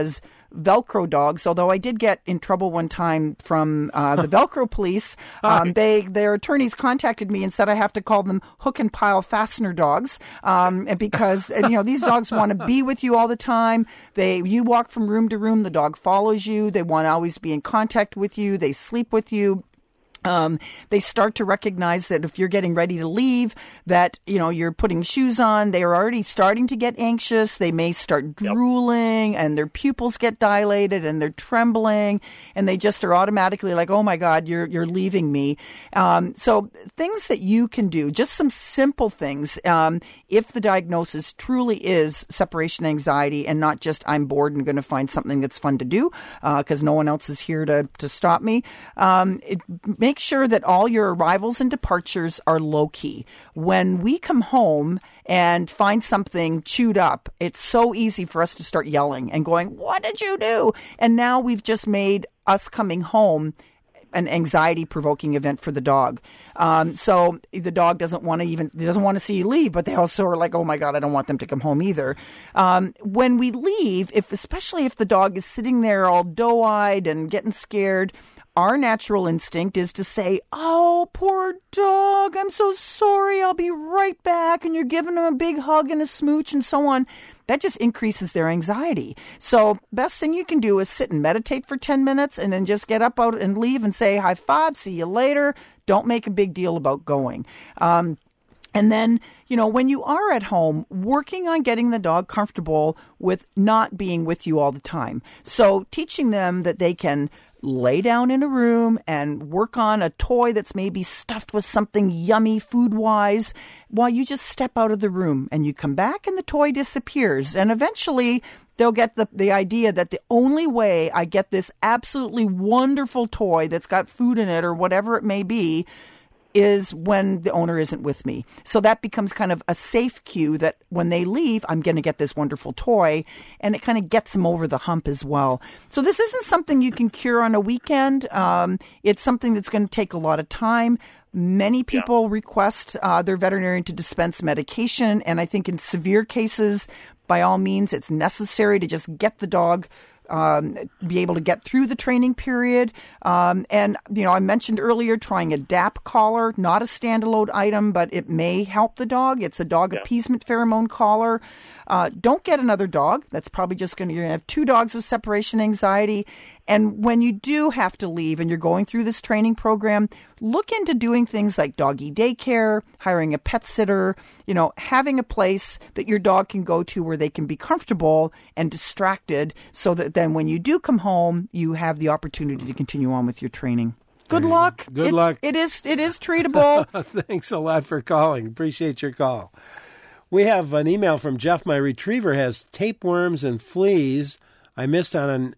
Velcro dogs, although I did get in trouble one time from uh, the Velcro police. Um, they Their attorneys contacted me and said I have to call them hook and pile fastener dogs um, and because, and, you know, these dogs want to be with you all the time. They You walk from room to room, the dog follows you. They want to always be in contact with you. They sleep with you. Um, they start to recognize that if you're getting ready to leave, that, you know, you're putting shoes on, they are already starting to get anxious. They may start drooling and their pupils get dilated and they're trembling and they just are automatically like, oh my God, you're, you're leaving me. Um, so things that you can do, just some simple things. Um, if the diagnosis truly is separation anxiety and not just I'm bored and going to find something that's fun to do, uh, because no one else is here to, to stop me. Um, it Make sure that all your arrivals and departures are low-key. When we come home and find something chewed up, it's so easy for us to start yelling and going, what did you do? And now we've just made us coming home an anxiety-provoking event for the dog. Um, so the dog doesn't want to even, doesn't want to see you leave, but they also are like, oh my God, I don't want them to come home either. Um, when we leave, if especially if the dog is sitting there all doe-eyed and getting scared, our natural instinct is to say, oh, poor dog, I'm so sorry, I'll be right back. And you're giving them a big hug and a smooch and so on. That just increases their anxiety. So best thing you can do is sit and meditate for ten minutes and then just get up out and leave and say, high five, see you later. Don't make a big deal about going. Um, And then, you know, when you are at home, working on getting the dog comfortable with not being with you all the time. So teaching them that they can lay down in a room and work on a toy that's maybe stuffed with something yummy food-wise while you just step out of the room and you come back and the toy disappears. And eventually they'll get the, the idea that the only way I get this absolutely wonderful toy that's got food in it or whatever it may be is when the owner isn't with me. So that becomes kind of a safe cue that when they leave, I'm going to get this wonderful toy, and it kind of gets them over the hump as well. So this isn't something you can cure on a weekend. Um, it's something that's going to take a lot of time. Many people yeah. request uh, their veterinarian to dispense medication, and I think in severe cases, by all means, it's necessary to just get the dog Um, be able to get through the training period. Um, and, you know, I mentioned earlier trying a D A P collar, not a standalone item, but it may help the dog. It's a dog yeah. appeasement pheromone collar. Uh, don't get another dog. That's probably just going to, you're going to have two dogs with separation anxiety. And when you do have to leave and you're going through this training program, look into doing things like doggy daycare, hiring a pet sitter, you know, having a place that your dog can go to where they can be comfortable and distracted so that then when you do come home, you have the opportunity to continue on with your training. Good luck. Good it, luck. It is, it is treatable. Thanks a lot for calling. Appreciate your call. We have an email from Jeff. My retriever has tapeworms and fleas. I missed on an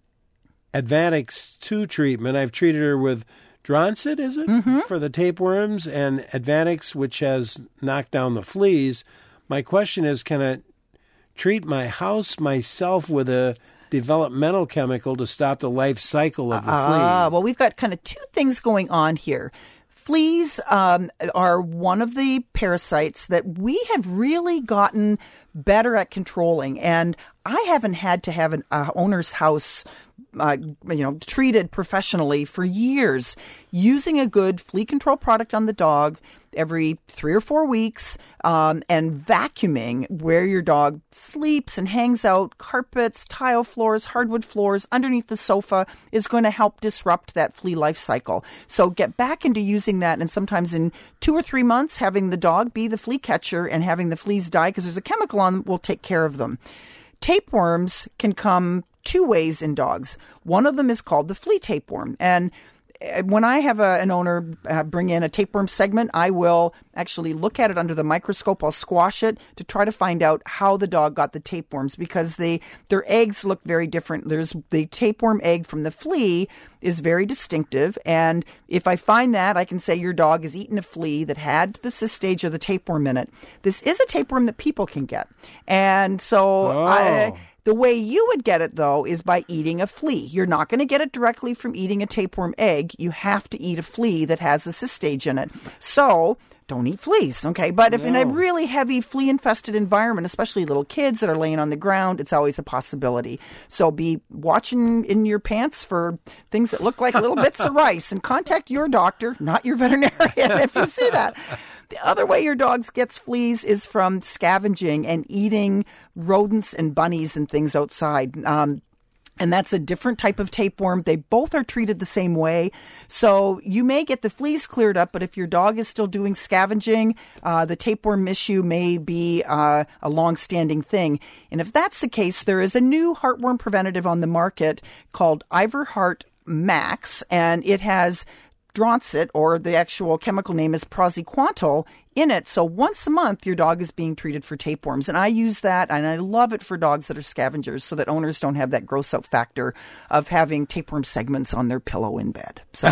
Advantix two treatment. I've treated her with Droncid, is it, mm-hmm. for the tapeworms, and Advantix, which has knocked down the fleas. My question is, can I treat my house myself with a developmental chemical to stop the life cycle of the uh, flea? Ah, well, we've got kind of two things going on here. Fleas um, are one of the parasites that we have really gotten better at controlling, and I haven't had to have an uh, owner's house Uh, you know, treated professionally for years. Using a good flea control product on the dog every three or four weeks um, and vacuuming where your dog sleeps and hangs out, carpets, tile floors, hardwood floors, underneath the sofa is going to help disrupt that flea life cycle. So get back into using that, and sometimes in two or three months, having the dog be the flea catcher and having the fleas die because there's a chemical on them will take care of them. Tapeworms can come two ways in dogs. One of them is called the flea tapeworm. And when I have a, an owner uh, bring in a tapeworm segment, I will actually look at it under the microscope. I'll squash it to try to find out how the dog got the tapeworms because they their eggs look very different. There's the tapeworm egg from the flea is very distinctive. And if I find that, I can say your dog has eaten a flea that had the cyst stage of the tapeworm in it. This is a tapeworm that people can get. And so oh. I... The way you would get it, though, is by eating a flea. You're not going to get it directly from eating a tapeworm egg. You have to eat a flea that has a cyst stage in it. So don't eat fleas, okay? But if No. in a really heavy flea-infested environment, especially little kids that are laying on the ground, it's always a possibility. So be watching in your pants for things that look like little bits of rice and contact your doctor, not your veterinarian, if you see that. The other way your dog gets fleas is from scavenging and eating rodents and bunnies and things outside. Um, And that's a different type of tapeworm. They both are treated the same way. So you may get the fleas cleared up, but if your dog is still doing scavenging, uh, the tapeworm issue may be uh, a long-standing thing. And if that's the case, there is a new heartworm preventative on the market called Iverheart Max, and it has Droncit, or the actual chemical name is praziquantel, in it. So once a month, your dog is being treated for tapeworms. And I use that, and I love it for dogs that are scavengers so that owners don't have that gross out factor of having tapeworm segments on their pillow in bed. So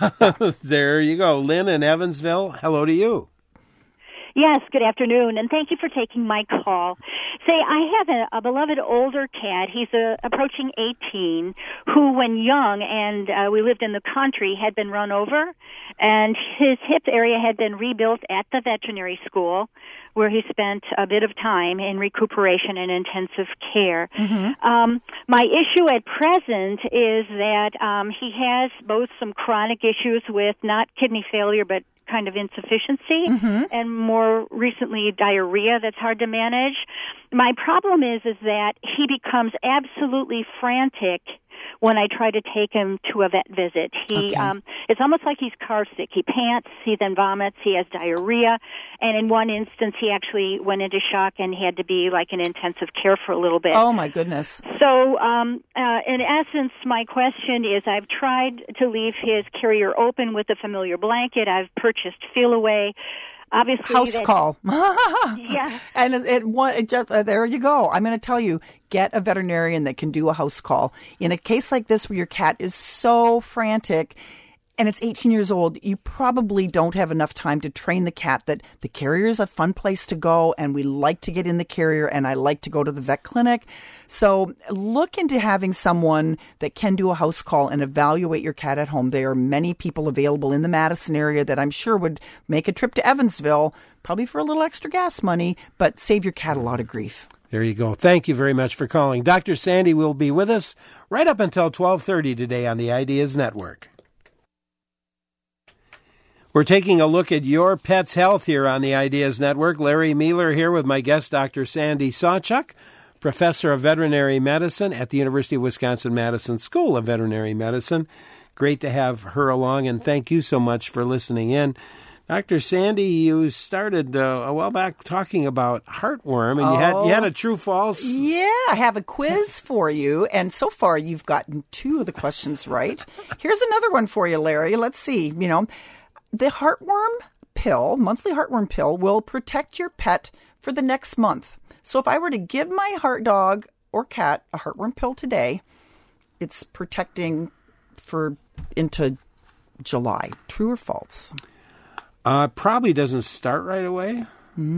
there you go. Lynn in Evansville, hello to you. Yes, good afternoon, and thank you for taking my call. Say, I have a, a beloved older cat. He's uh, approaching eighteen, who, when young and uh, we lived in the country, had been run over, and his hip area had been rebuilt at the veterinary school, where he spent a bit of time in recuperation and intensive care. Mm-hmm. Um, my issue at present is that um, he has both some chronic issues with not kidney failure, but kind of insufficiency, Mm-hmm. and more recently diarrhea that's hard to manage. My problem is is that he becomes absolutely frantic when I try to take him to a vet visit. He, Okay. um, it's almost like he's car sick. He pants, he then vomits, he has diarrhea, and in one instance he actually went into shock and had to be like in intensive care for a little bit. Oh, my goodness. So, um, uh, in essence, my question is I've tried to leave his carrier open with a familiar blanket. I've purchased Feel Away. Obviously, House that- call. Yeah. And it, it, one- it just uh, there you go. I'm going to tell you, get a veterinarian that can do a house call. In a case like this where your cat is so frantic and it's eighteen years old, you probably don't have enough time to train the cat that the carrier is a fun place to go, and we like to get in the carrier, and I like to go to the vet clinic. So look into having someone that can do a house call and evaluate your cat at home. There are many people available in the Madison area that I'm sure would make a trip to Evansville, probably for a little extra gas money, but save your cat a lot of grief. There you go. Thank you very much for calling. Doctor Sandy will be with us right up until twelve thirty today on the Ideas Network. We're taking a look at your pet's health here on the Ideas Network. Larry Mealer here with my guest, Doctor Sandy Sawchuk, professor of veterinary medicine at the University of Wisconsin-Madison School of Veterinary Medicine. Great to have her along, and thank you so much for listening in. Doctor Sandy, you started uh, a while back talking about heartworm, and you had you had a true-false. Yeah, I have a quiz for you, and so far you've gotten two of the questions right. Here's another one for you, Larry. Let's see. You know, the heartworm pill, monthly heartworm pill, will protect your pet for the next month. So if I were to give my heart dog or cat a heartworm pill today, it's protecting for into July. True or false? Uh, probably doesn't start right away.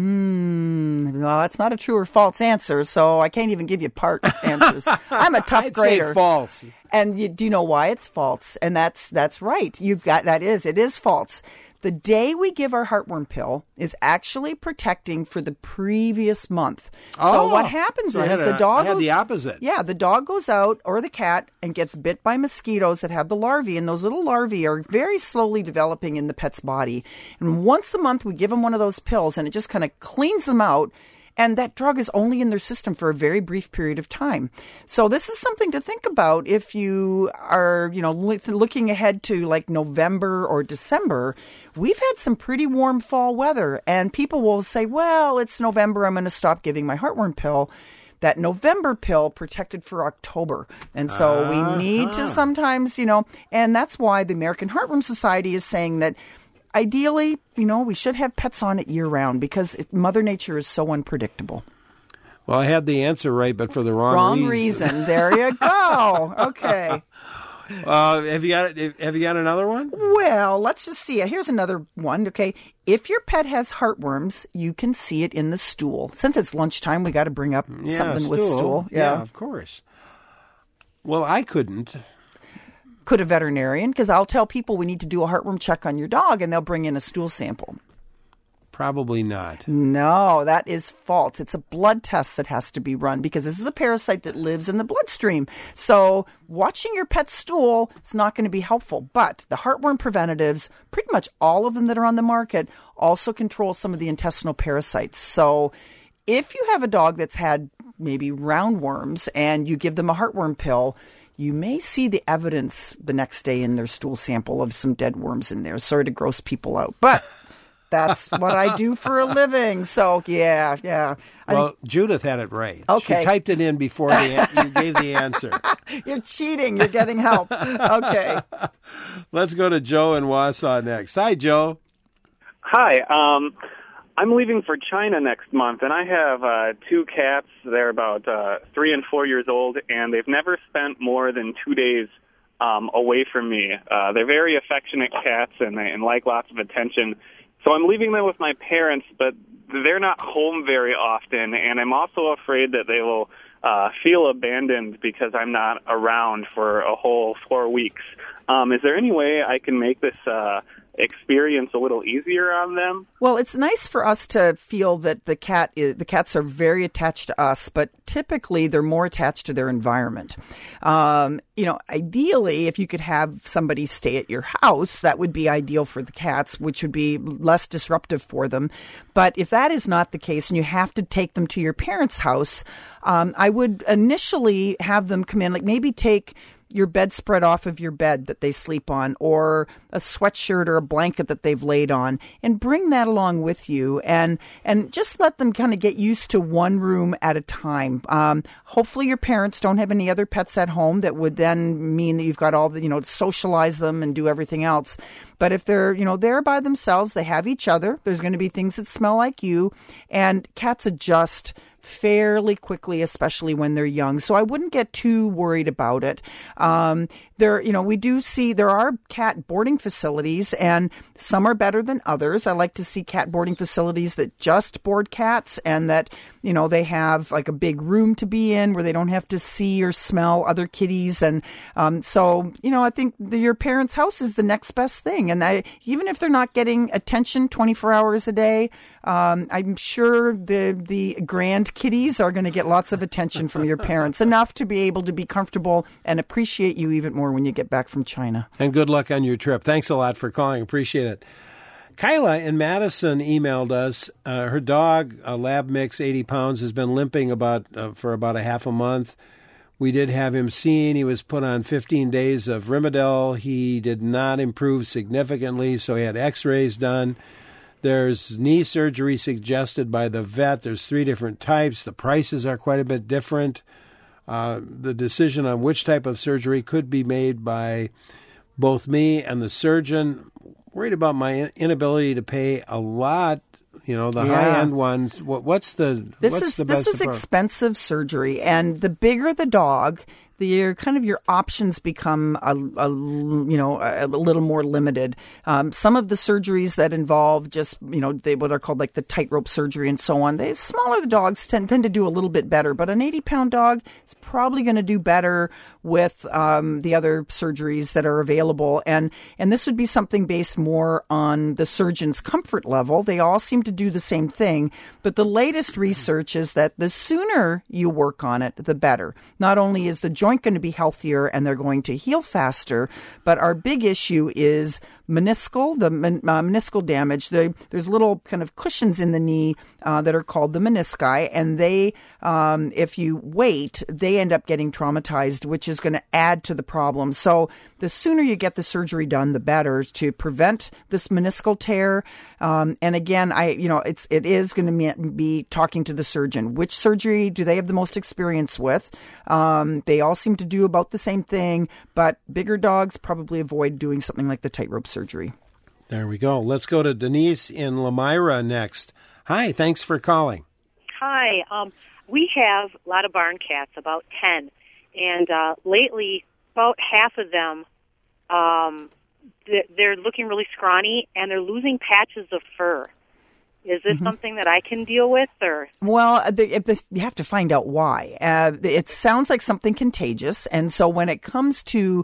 Mm, well, that's not a true or false answer, so I can't even give you part answers. I'm a tough I'd grader. say false. And you, do you know why it's false? And that's that's right. You've got that is it is false. The day we give our heartworm pill is actually protecting for the previous month. Oh, so what happens so I is had the a- dog I had will- the opposite. Yeah, the dog goes out or the cat and gets bit by mosquitoes that have the larvae, and those little larvae are very slowly developing in the pet's body. And once a month we give them one of those pills, and it just kind of cleans them out. And that drug is only in their system for a very brief period of time. So this is something to think about if you are, you know, looking ahead to like November or December. We've had some pretty warm fall weather, and people will say, well, it's November, I'm going to stop giving my heartworm pill. That November pill protected for October. And so Uh-huh. we need to sometimes, you know, and that's why the American Heartworm Society is saying that ideally, you know, we should have pets on it year-round because it, Mother Nature is so unpredictable. Well, I had the answer right, but for the wrong, Wrong reason. reason. There you go. Okay. Uh, have you got Have you got another one? Well, let's just see it. Here's another one. Okay. If your pet has heartworms, you can see it in the stool. Since it's lunchtime, we got to bring up Yeah, something with stool. Yeah. of course. Well, I couldn't. Could a veterinarian? Because I'll tell people we need to do a heartworm check on your dog, and they'll bring in a stool sample. Probably not. No, that is false. It's a blood test that has to be run because this is a parasite that lives in the bloodstream. So watching your pet's stool is not going to be helpful. But the heartworm preventatives, pretty much all of them that are on the market, also control some of the intestinal parasites. So if you have a dog that's had maybe roundworms and you give them a heartworm pill, you may see the evidence the next day in their stool sample of some dead worms in there. Sorry to gross people out, but that's what I do for a living. So, yeah, yeah. Well, I, Judith had it right. Okay. She typed it in before the, you gave the answer. You're cheating. You're getting help. Okay. Let's go to Joe in Wausau next. Hi, Joe. Hi. Um, I'm leaving for China next month, and I have uh, two cats. They're about uh, three and four years old, and they've never spent more than two days um, away from me. Uh, they're very affectionate cats, and they and like lots of attention. So I'm leaving them with my parents, but they're not home very often, and I'm also afraid that they will uh, feel abandoned because I'm not around for a whole four weeks. Um, is there any way I can make this uh, experience a little easier on them? Well, it's nice for us to feel that the cat is, the cats are very attached to us, but typically they're more attached to their environment. Um, you know, ideally, if you could have somebody stay at your house, that would be ideal for the cats, which would be less disruptive for them. But if that is not the case and you have to take them to your parents' house, um, I would initially have them come in, like maybe take your bedspread off of your bed that they sleep on, or a sweatshirt or a blanket that they've laid on, and bring that along with you, and and just let them kind of get used to one room at a time. Um, hopefully your parents don't have any other pets at home that would then mean that you've got all the, you know, socialize them and do everything else. But if they're, you know, they're by themselves, they have each other, there's going to be things that smell like you, and cats adjust fairly quickly, especially when they're young. So I wouldn't get too worried about it. Um, there, you know, we do see there are cat boarding facilities, and some are better than others. I like to see cat boarding facilities that just board cats, and that, you know, they have like a big room to be in where they don't have to see or smell other kitties. And um, so, you know, I think the, your parents' house is the next best thing. And I, even if they're not getting attention twenty-four hours a day, um, I'm sure the the grand kitties are going to get lots of attention from your parents, enough to be able to be comfortable and appreciate you even more when you get back from China. And good luck on your trip. Thanks a lot for calling. Appreciate it. Kyla in Madison emailed us. Uh, her dog, a lab mix, eighty pounds, has been limping about uh, for about a half a month. We did have him seen. He was put on fifteen days of Rimadyl. He did not improve significantly, so he had x-rays done. There's knee surgery suggested by the vet. There's three different types. The prices are quite a bit different. Uh, the decision on which type of surgery could be made by both me and the surgeon. Worried about my inability to pay a lot. You know, the Yeah. high-end ones. What, what's the This what's is the this best is approach? expensive surgery, and the bigger the dog, the your kind of your options become a, a you know a, a little more limited. Um, some of the surgeries that involve just you know they what are called like the tightrope surgery and so on. They smaller the dogs tend tend to do a little bit better, but an eighty pound dog is probably going to do better with um, the other surgeries that are available. And and this would be something based more on the surgeon's comfort level. They all seem to do the same thing, but the latest research is that the sooner you work on it, the better. Not only is the joint going to be healthier and they're going to heal faster, but our big issue is meniscal, the men, uh, meniscal damage. The, there's little kind of cushions in the knee uh, that are called the menisci, and they, um, if you wait, they end up getting traumatized, which is going to add to the problem. So the sooner you get the surgery done, the better to prevent this meniscal tear. Um, and again, I, you know, it's it is going to be talking to the surgeon. Which surgery do they have the most experience with? Um, they all seem to do about the same thing, but bigger dogs probably avoid doing something like the tightrope surgery. Surgery. There we go. Let's go to Denise in Lamira next. Hi, thanks for calling. Hi. Um, we have a lot of barn cats, about ten. And uh, lately, about half of them, um, they're looking really scrawny, and they're losing patches of fur. Is this mm-hmm. something that I can deal with, or? Well, the, the, you have to find out why. Uh, it sounds like something contagious, and so when it comes to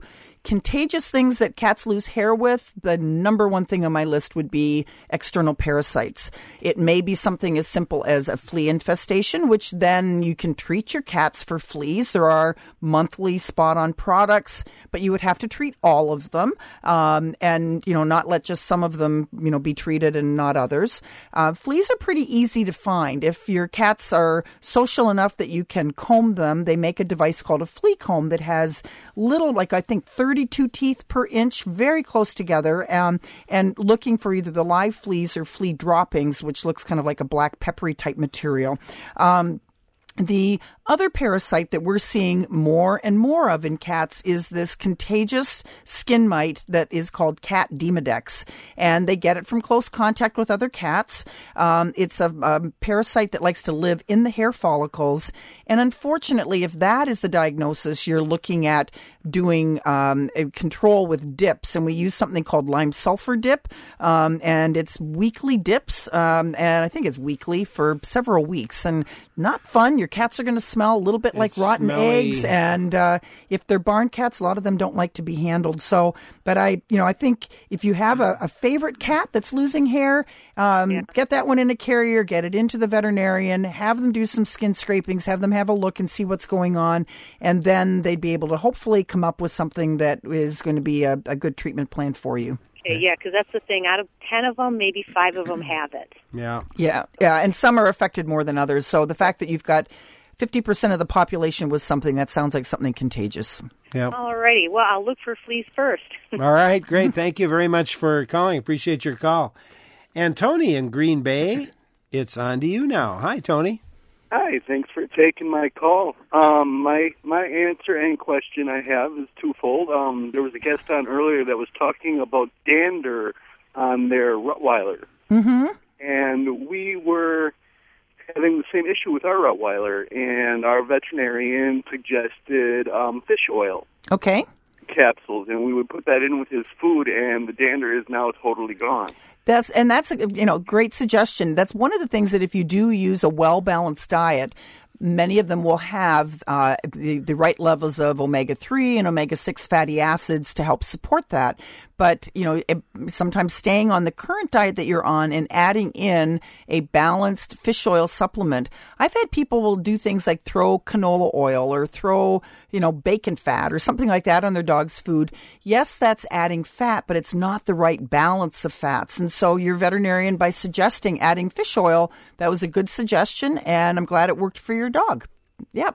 contagious things that cats lose hair with, the number one thing on my list would be external parasites. It may be something as simple as a flea infestation, which then you can treat your cats for fleas. There are monthly spot-on products, but you would have to treat all of them, um, and, you know, not let just some of them, you know, be treated and not others. Uh, fleas are pretty easy to find. If your cats are social enough that you can comb them, they make a device called a flea comb that has little, like I think thirty-two teeth per inch, very close together, um, and looking for either the live fleas or flea droppings, which looks kind of like a black peppery type material. Um, The other parasite that we're seeing more and more of in cats is this contagious skin mite that is called cat Demodex, and they get it from close contact with other cats. Um, it's a, a parasite that likes to live in the hair follicles, and unfortunately, if that is the diagnosis, you're looking at doing um, a control with dips, and we use something called lime sulfur dip, um, and it's weekly dips, um, and I think it's weekly for several weeks, and not fun. Your cats are going to smell a little bit like It's rotten smelly. eggs, and uh, if they're barn cats, a lot of them don't like to be handled. So, but I, you know, I think if you have a, a favorite cat that's losing hair, um, yeah. get that one in a carrier, get it into the veterinarian, have them do some skin scrapings, have them have a look and see what's going on, and then they'd be able to hopefully come up with something that is going to be a, a good treatment plan for you. Okay, yeah, because that's the thing. Out of ten of them, maybe five of them have it. Yeah. Yeah, yeah, and some are affected more than others. So the fact that you've got fifty percent of the population with something, that sounds like something contagious. Yeah. All righty. Well, I'll look for fleas first. All right, great. Thank you very much for calling. Appreciate your call. And Tony in Green Bay, it's on to you now. Hi, Tony. Hi, thanks for taking my call. Um, my my answer and question I have is twofold. Um, there was a guest on earlier that was talking about dander on their Rottweiler. Mm-hmm. And we were having the same issue with our Rottweiler, and our veterinarian suggested um, fish oil Okay. capsules, and we would put that in with his food, and the dander is now totally gone. That's and that's a you know great suggestion. That's one of the things that if you do use a well-balanced diet, many of them will have uh, the, the right levels of omega three and omega six fatty acids to help support that. But, you know, it, sometimes staying on the current diet that you're on and adding in a balanced fish oil supplement. I've had people will do things like throw canola oil or throw, you know, bacon fat or something like that on their dog's food. Yes, that's adding fat, but it's not the right balance of fats. And so your veterinarian, by suggesting adding fish oil, that was a good suggestion, and I'm glad it worked for your dog. Yeah.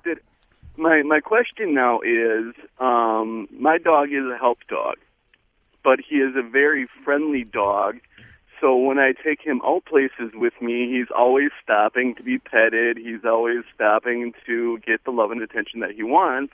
My my question now is, um, my dog is a help dog, but he is a very friendly dog. So when I take him out places with me, he's always stopping to be petted. He's always stopping to get the love and attention that he wants.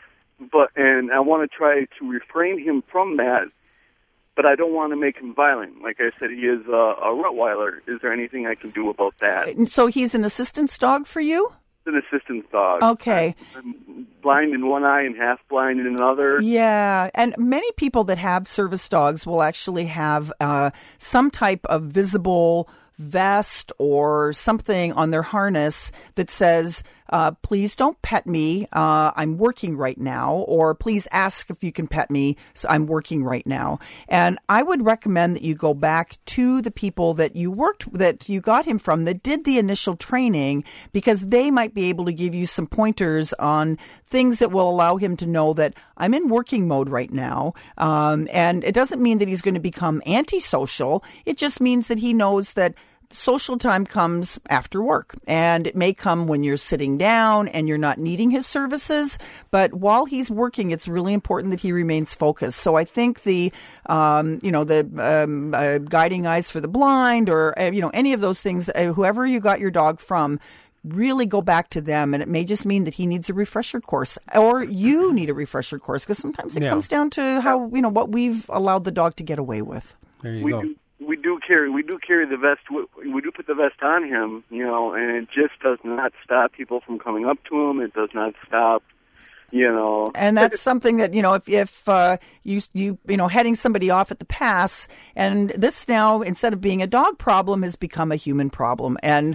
But and I want to try to refrain him from that, but I don't want to make him violent. Like I said, he is a, a Rottweiler. Is there anything I can do about that? So he's an assistance dog for you? An assistance dog. Okay. I'm blind in one eye and half blind in another. Yeah, and many people that have service dogs will actually have uh, some type of visible vest or something on their harness that says, uh, please don't pet me, uh, I'm working right now, or please ask if you can pet me, so I'm working right now. And I would recommend that you go back to the people that you worked, that you got him from, that did the initial training, because they might be able to give you some pointers on things that will allow him to know that I'm in working mode right now. Um, and it doesn't mean that he's going to become antisocial. It just means that he knows that social time comes after work, and it may come when you're sitting down and you're not needing his services. But while he's working, it's really important that he remains focused. So I think the, um, you know, the um, uh, guiding eyes for the blind, or uh, you know, any of those things, uh, whoever you got your dog from, really go back to them. And it may just mean that he needs a refresher course, or you need a refresher course, because sometimes it Yeah. comes down to how, you know, what we've allowed the dog to get away with. There you we go. do we do carry we do carry the vest. We, we do put the vest on him, you know, and it just does not stop people from coming up to him. It does not stop, you know. And that's something that, you know, if if uh, you you you know heading somebody off at the pass, and this now, instead of being a dog problem, has become a human problem. And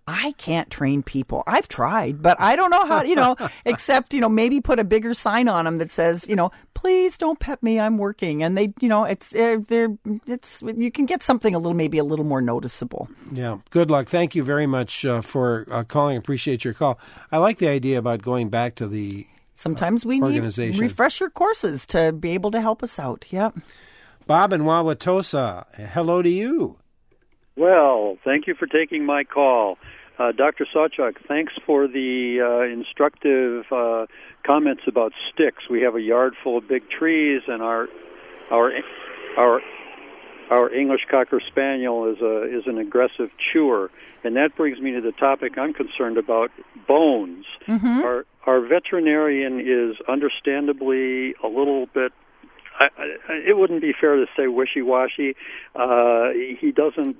I can't train people. I've tried, but I don't know how, you know, except, you know, maybe put a bigger sign on them that says, you know, please don't pet me, I'm working. And they, you know, it's, uh, they're, it's, you can get something a little, maybe a little more noticeable. Yeah. Good luck. Thank you very much uh, for uh, calling. Appreciate your call. I like the idea about going back to the Sometimes we uh, need refresher courses to be able to help us out. Yep. Bob in Wauwatosa, hello to you. Well, thank you for taking my call. Uh, Doctor Sawchuk, thanks for the uh, instructive uh, comments about sticks. We have a yard full of big trees, and our our our our English Cocker Spaniel is a is an aggressive chewer, and that brings me to the topic I'm concerned about: bones. Mm-hmm. Our our veterinarian is understandably a little bit. I, I, it wouldn't be fair to say wishy-washy. Uh, he doesn't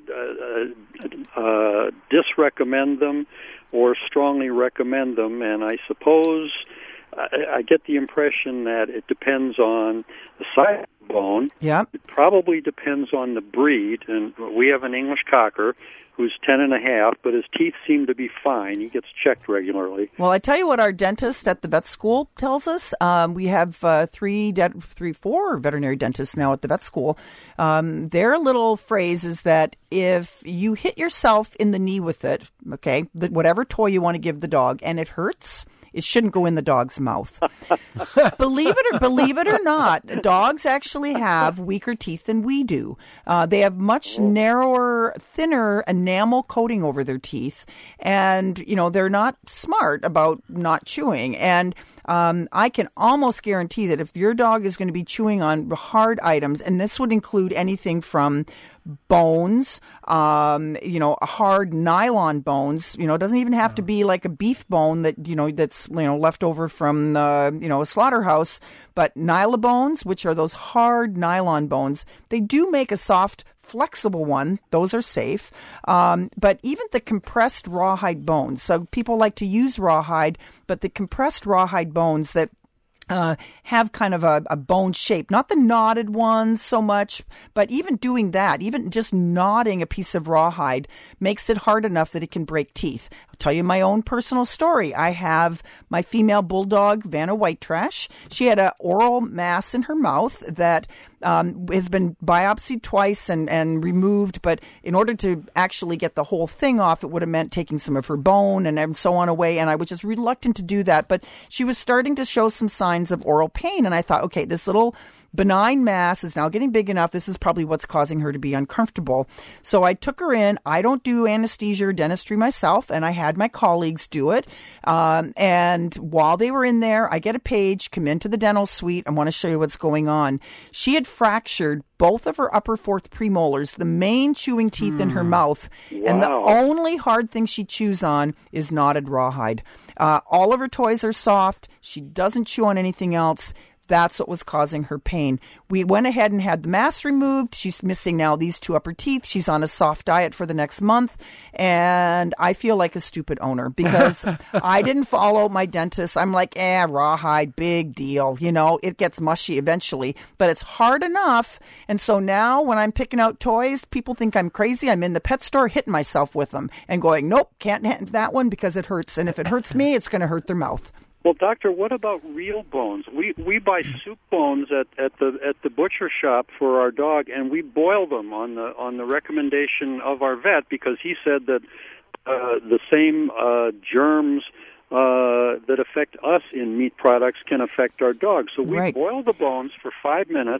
uh, uh, disrecommend them or strongly recommend them, and I suppose I, I get the impression that it depends on the size of the bone. Yeah. It probably depends on the breed, and we have an English Cocker who's ten and a half, but his teeth seem to be fine. He gets checked regularly. Well, I tell you what our dentist at the vet school tells us. Um, we have uh, three, de- three, four veterinary dentists now at the vet school. Um, their little phrase is that if you hit yourself in the knee with it, okay, the, whatever toy you want to give the dog, and it hurts, it shouldn't go in the dog's mouth. Believe it or believe it or not, dogs actually have weaker teeth than we do. Uh, they have much narrower, thinner enamel coating over their teeth, and you know they're not smart about not chewing. And um, I can almost guarantee that if your dog is going to be chewing on hard items, and this would include anything from bones, um, you know, hard nylon bones, you know, it doesn't even have to be like a beef bone that, you know, that's, you know, left over from the, you know, a slaughterhouse, but nylobones, which are those hard nylon bones, they do make a soft, flexible one. Those are safe. Um, but even the compressed rawhide bones, so people like to use rawhide, but the compressed rawhide bones that Uh, have kind of a, a bone shape, not the knotted ones so much, but even doing that, even just knotting a piece of rawhide makes it hard enough that it can break teeth. I'll tell you my own personal story. I have my female bulldog, Vanna White Trash. She had an oral mass in her mouth that um, has been biopsied twice and, and removed, but in order to actually get the whole thing off, it would have meant taking some of her bone and, and so on away, and I was just reluctant to do that, but she was starting to show some signs of oral pain, and I thought, okay, this little benign mass is now getting big enough. This is probably what's causing her to be uncomfortable. So I took her in. I don't do anesthesia or dentistry myself, and I had my colleagues do it. Um, and while they were in there, I get a page, come into the dental suite. I want to show you what's going on. She had fractured both of her upper fourth premolars, the main chewing teeth mm. in her mouth. Wow. And the only hard thing she chews on is knotted rawhide. Uh, all of her toys are soft. She doesn't chew on anything else. That's what was causing her pain. We went ahead and had the mass removed. She's missing now these two upper teeth. She's on a soft diet for the next month. And I feel like a stupid owner because I didn't follow my dentist. I'm like, eh, rawhide, big deal. You know, it gets mushy eventually, but it's hard enough. And so now when I'm picking out toys, people think I'm crazy. I'm in the pet store hitting myself with them and going, nope, can't have that one because it hurts. And if it hurts me, it's going to hurt their mouth. Well, doctor, what about real bones? We we buy soup bones at, at the at the butcher shop for our dog, and we boil them on the on the recommendation of our vet because he said that uh, the same uh, germs uh, that affect us in meat products can affect our dogs. So we right. boil the bones for five minutes.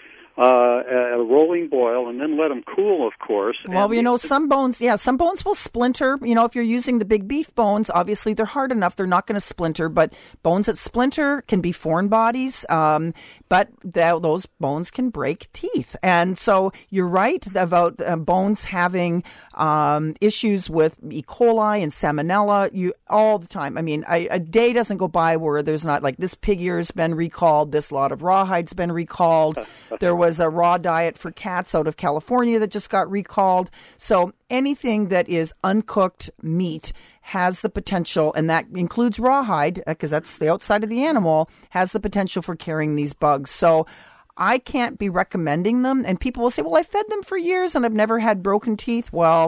Uh, a rolling boil, and then let them cool, of course. Well, and you know, some bones, yeah, some bones will splinter. You know, if you're using the big beef bones, obviously they're hard enough. They're not going to splinter, but bones that splinter can be foreign bodies, um, but th- those bones can break teeth. And so you're right about uh, bones having um, issues with E. coli and salmonella you all the time. I mean, I, a day doesn't go by where there's not like this pig ear's been recalled, this lot of rawhide's been recalled. There was a raw diet for cats out of California that just got recalled. So anything that is uncooked meat has the potential, and that includes rawhide, because that's the outside of the animal, has the potential for carrying these bugs. So I can't be recommending them. And people will say, well, I fed them for years and I've never had broken teeth. Well,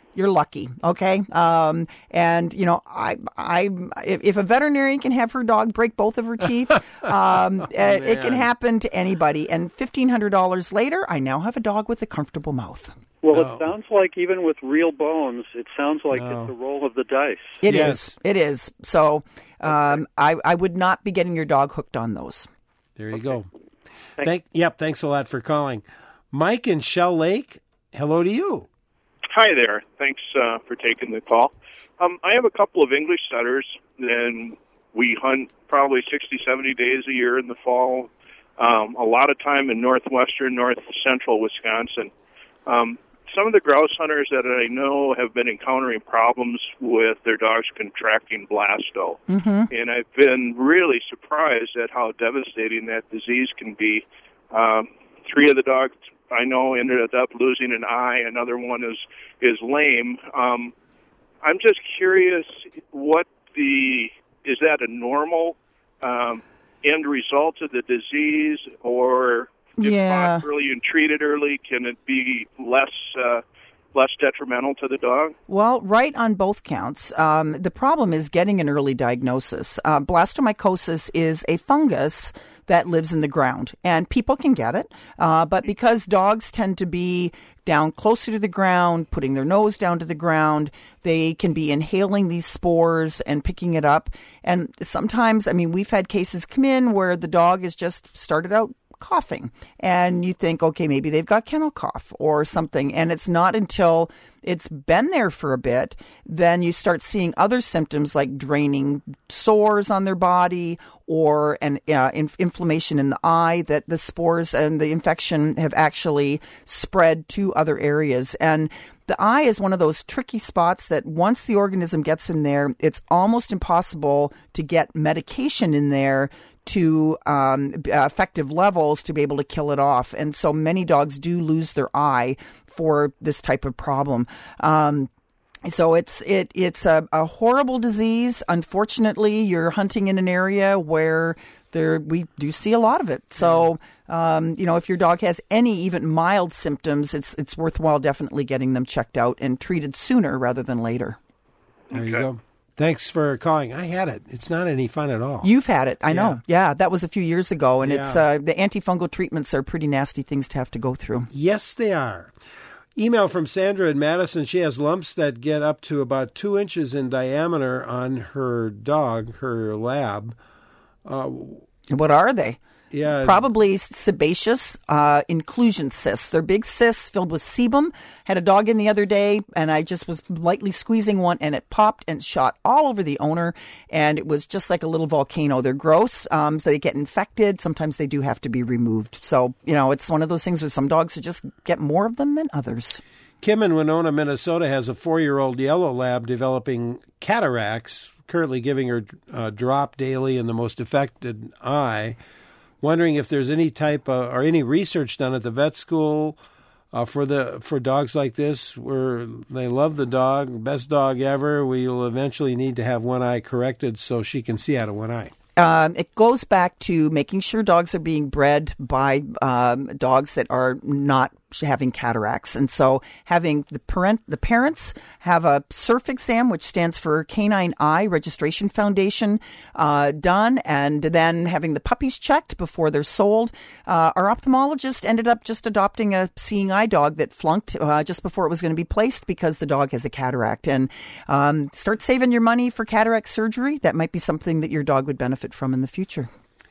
you're lucky, okay? Um, and, you know, I, I, if, if a veterinarian can have her dog break both of her teeth, um, oh, it, it can happen to anybody. And fifteen hundred dollars later, I now have a dog with a comfortable mouth. Well, Oh. it sounds like even with real bones, it sounds like Oh. it's a roll of the dice. It Yes. is. It is. So um, I, I would not be getting your dog hooked on those. There you go. Thank, yep, thanks a lot for calling. Mike in Shell Lake, hello to you. Hi there. Thanks uh, for taking the call. Um, I have a couple of English setters, and we hunt probably sixty, seventy days a year in the fall. Um, a lot of time in northwestern, north central Wisconsin. Um, some of the grouse hunters that I know have been encountering problems with their dogs contracting blasto. Mm-hmm. And I've been really surprised at how devastating that disease can be. Um, three of the dogs I know ended up losing an eye. Another one is is lame. Um, I'm just curious, what the is that a normal um, end result of the disease, or if Yeah. caught early and treated early, can it be less uh, less detrimental to the dog? Well, right on both counts. Um, the problem is getting an early diagnosis. Uh, blastomycosis is a fungus that lives in the ground, and people can get it. Uh, but because dogs tend to be down closer to the ground, putting their nose down to the ground, they can be inhaling these spores and picking it up. And sometimes, I mean, we've had cases come in where the dog has just started out coughing, and you think, okay, maybe they've got kennel cough or something, and it's not until it's been there for a bit, then you start seeing other symptoms like draining sores on their body or an uh, in- inflammation in the eye, that the spores and the infection have actually spread to other areas. And the eye is one of those tricky spots that once the organism gets in there, it's almost impossible to get medication in there to um, effective levels to be able to kill it off. And so many dogs do lose their eye for this type of problem. Um, so it's it it's a, a horrible disease. Unfortunately, you're hunting in an area where there we do see a lot of it. So um, you know, if your dog has any even mild symptoms, it's it's worthwhile definitely getting them checked out and treated sooner rather than later. There you go. Thanks for calling. I had it. It's not any fun at all. You've had it. I know. Yeah, that was a few years ago. And Yeah. it's uh, the antifungal treatments are pretty nasty things to have to go through. Yes, they are. Email from Sandra in Madison. She has lumps that get up to about two inches in diameter on her dog, her lab. Uh, what are they? Yeah. Probably sebaceous uh, inclusion cysts. They're big cysts filled with sebum. Had a dog in the other day, and I just was lightly squeezing one, and it popped and shot all over the owner, and it was just like a little volcano. They're gross, um, so they get infected. Sometimes they do have to be removed. So, you know, it's one of those things with some dogs who just get more of them than others. Kim in Winona, Minnesota, has a four-year-old yellow lab developing cataracts, currently giving her a drop daily in the most affected eye. Wondering if there's any type of, or any research done at the vet school uh, for the for dogs like this, where they love the dog, best dog ever. We'll eventually need to have one eye corrected so she can see out of one eye. Um, it goes back to making sure dogs are being bred by um, dogs that are not having cataracts. And so having the parent, the parents have a C E R F exam, which stands for Canine Eye Registration Foundation, uh, done, and then having the puppies checked before they're sold. Uh, our ophthalmologist ended up just adopting a seeing eye dog that flunked uh, just before it was going to be placed because the dog has a cataract. And um, start saving your money for cataract surgery. That might be something that your dog would benefit from in the future.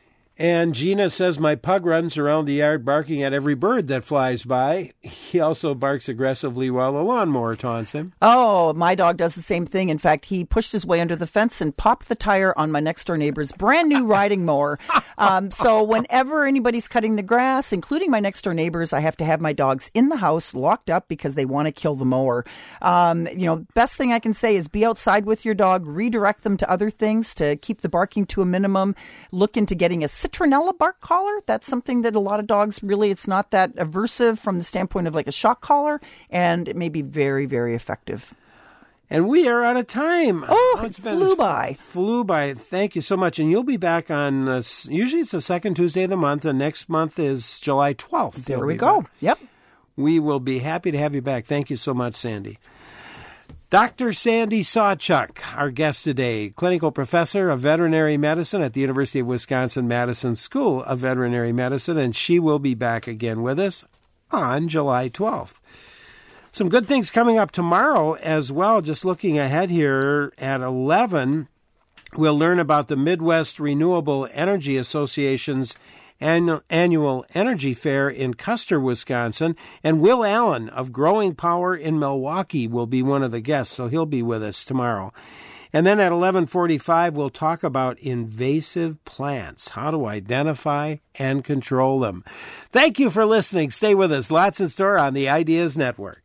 And Gina says, my pug runs around the yard barking at every bird that flies by. He also barks aggressively while the lawnmower taunts him. Oh, my dog does the same thing. In fact, he pushed his way under the fence and popped the tire on my next door neighbor's brand new riding mower. Um, so whenever anybody's cutting the grass, including my next door neighbors, I have to have my dogs in the house locked up because they want to kill the mower. Um, you know, best thing I can say is be outside with your dog, redirect them to other things to keep the barking to a minimum. Look into getting a citronella bark collar. That's something that a lot of dogs really, it's not that aversive from the standpoint of like a shock collar, and it may be very, very effective. And we are out of time. Oh, it flew by. Flew by. Thank you so much. And you'll be back on, uh, usually it's the second Tuesday of the month, and next month is July twelfth. There we go. Back. Yep. We will be happy to have you back. Thank you so much, Sandy. Doctor Sandy Sawchuk, our guest today, clinical professor of veterinary medicine at the University of Wisconsin-Madison School of Veterinary Medicine, and she will be back again with us on July twelfth. Some good things coming up tomorrow as well. Just looking ahead here at eleven, we'll learn about the Midwest Renewable Energy Association's annual energy fair in Custer, Wisconsin, and Will Allen of Growing Power in Milwaukee will be one of the guests, so he'll be with us tomorrow. And then at eleven forty-five, we'll talk about invasive plants, how to identify and control them. Thank you for listening. Stay with us. Lots in store on the Ideas Network.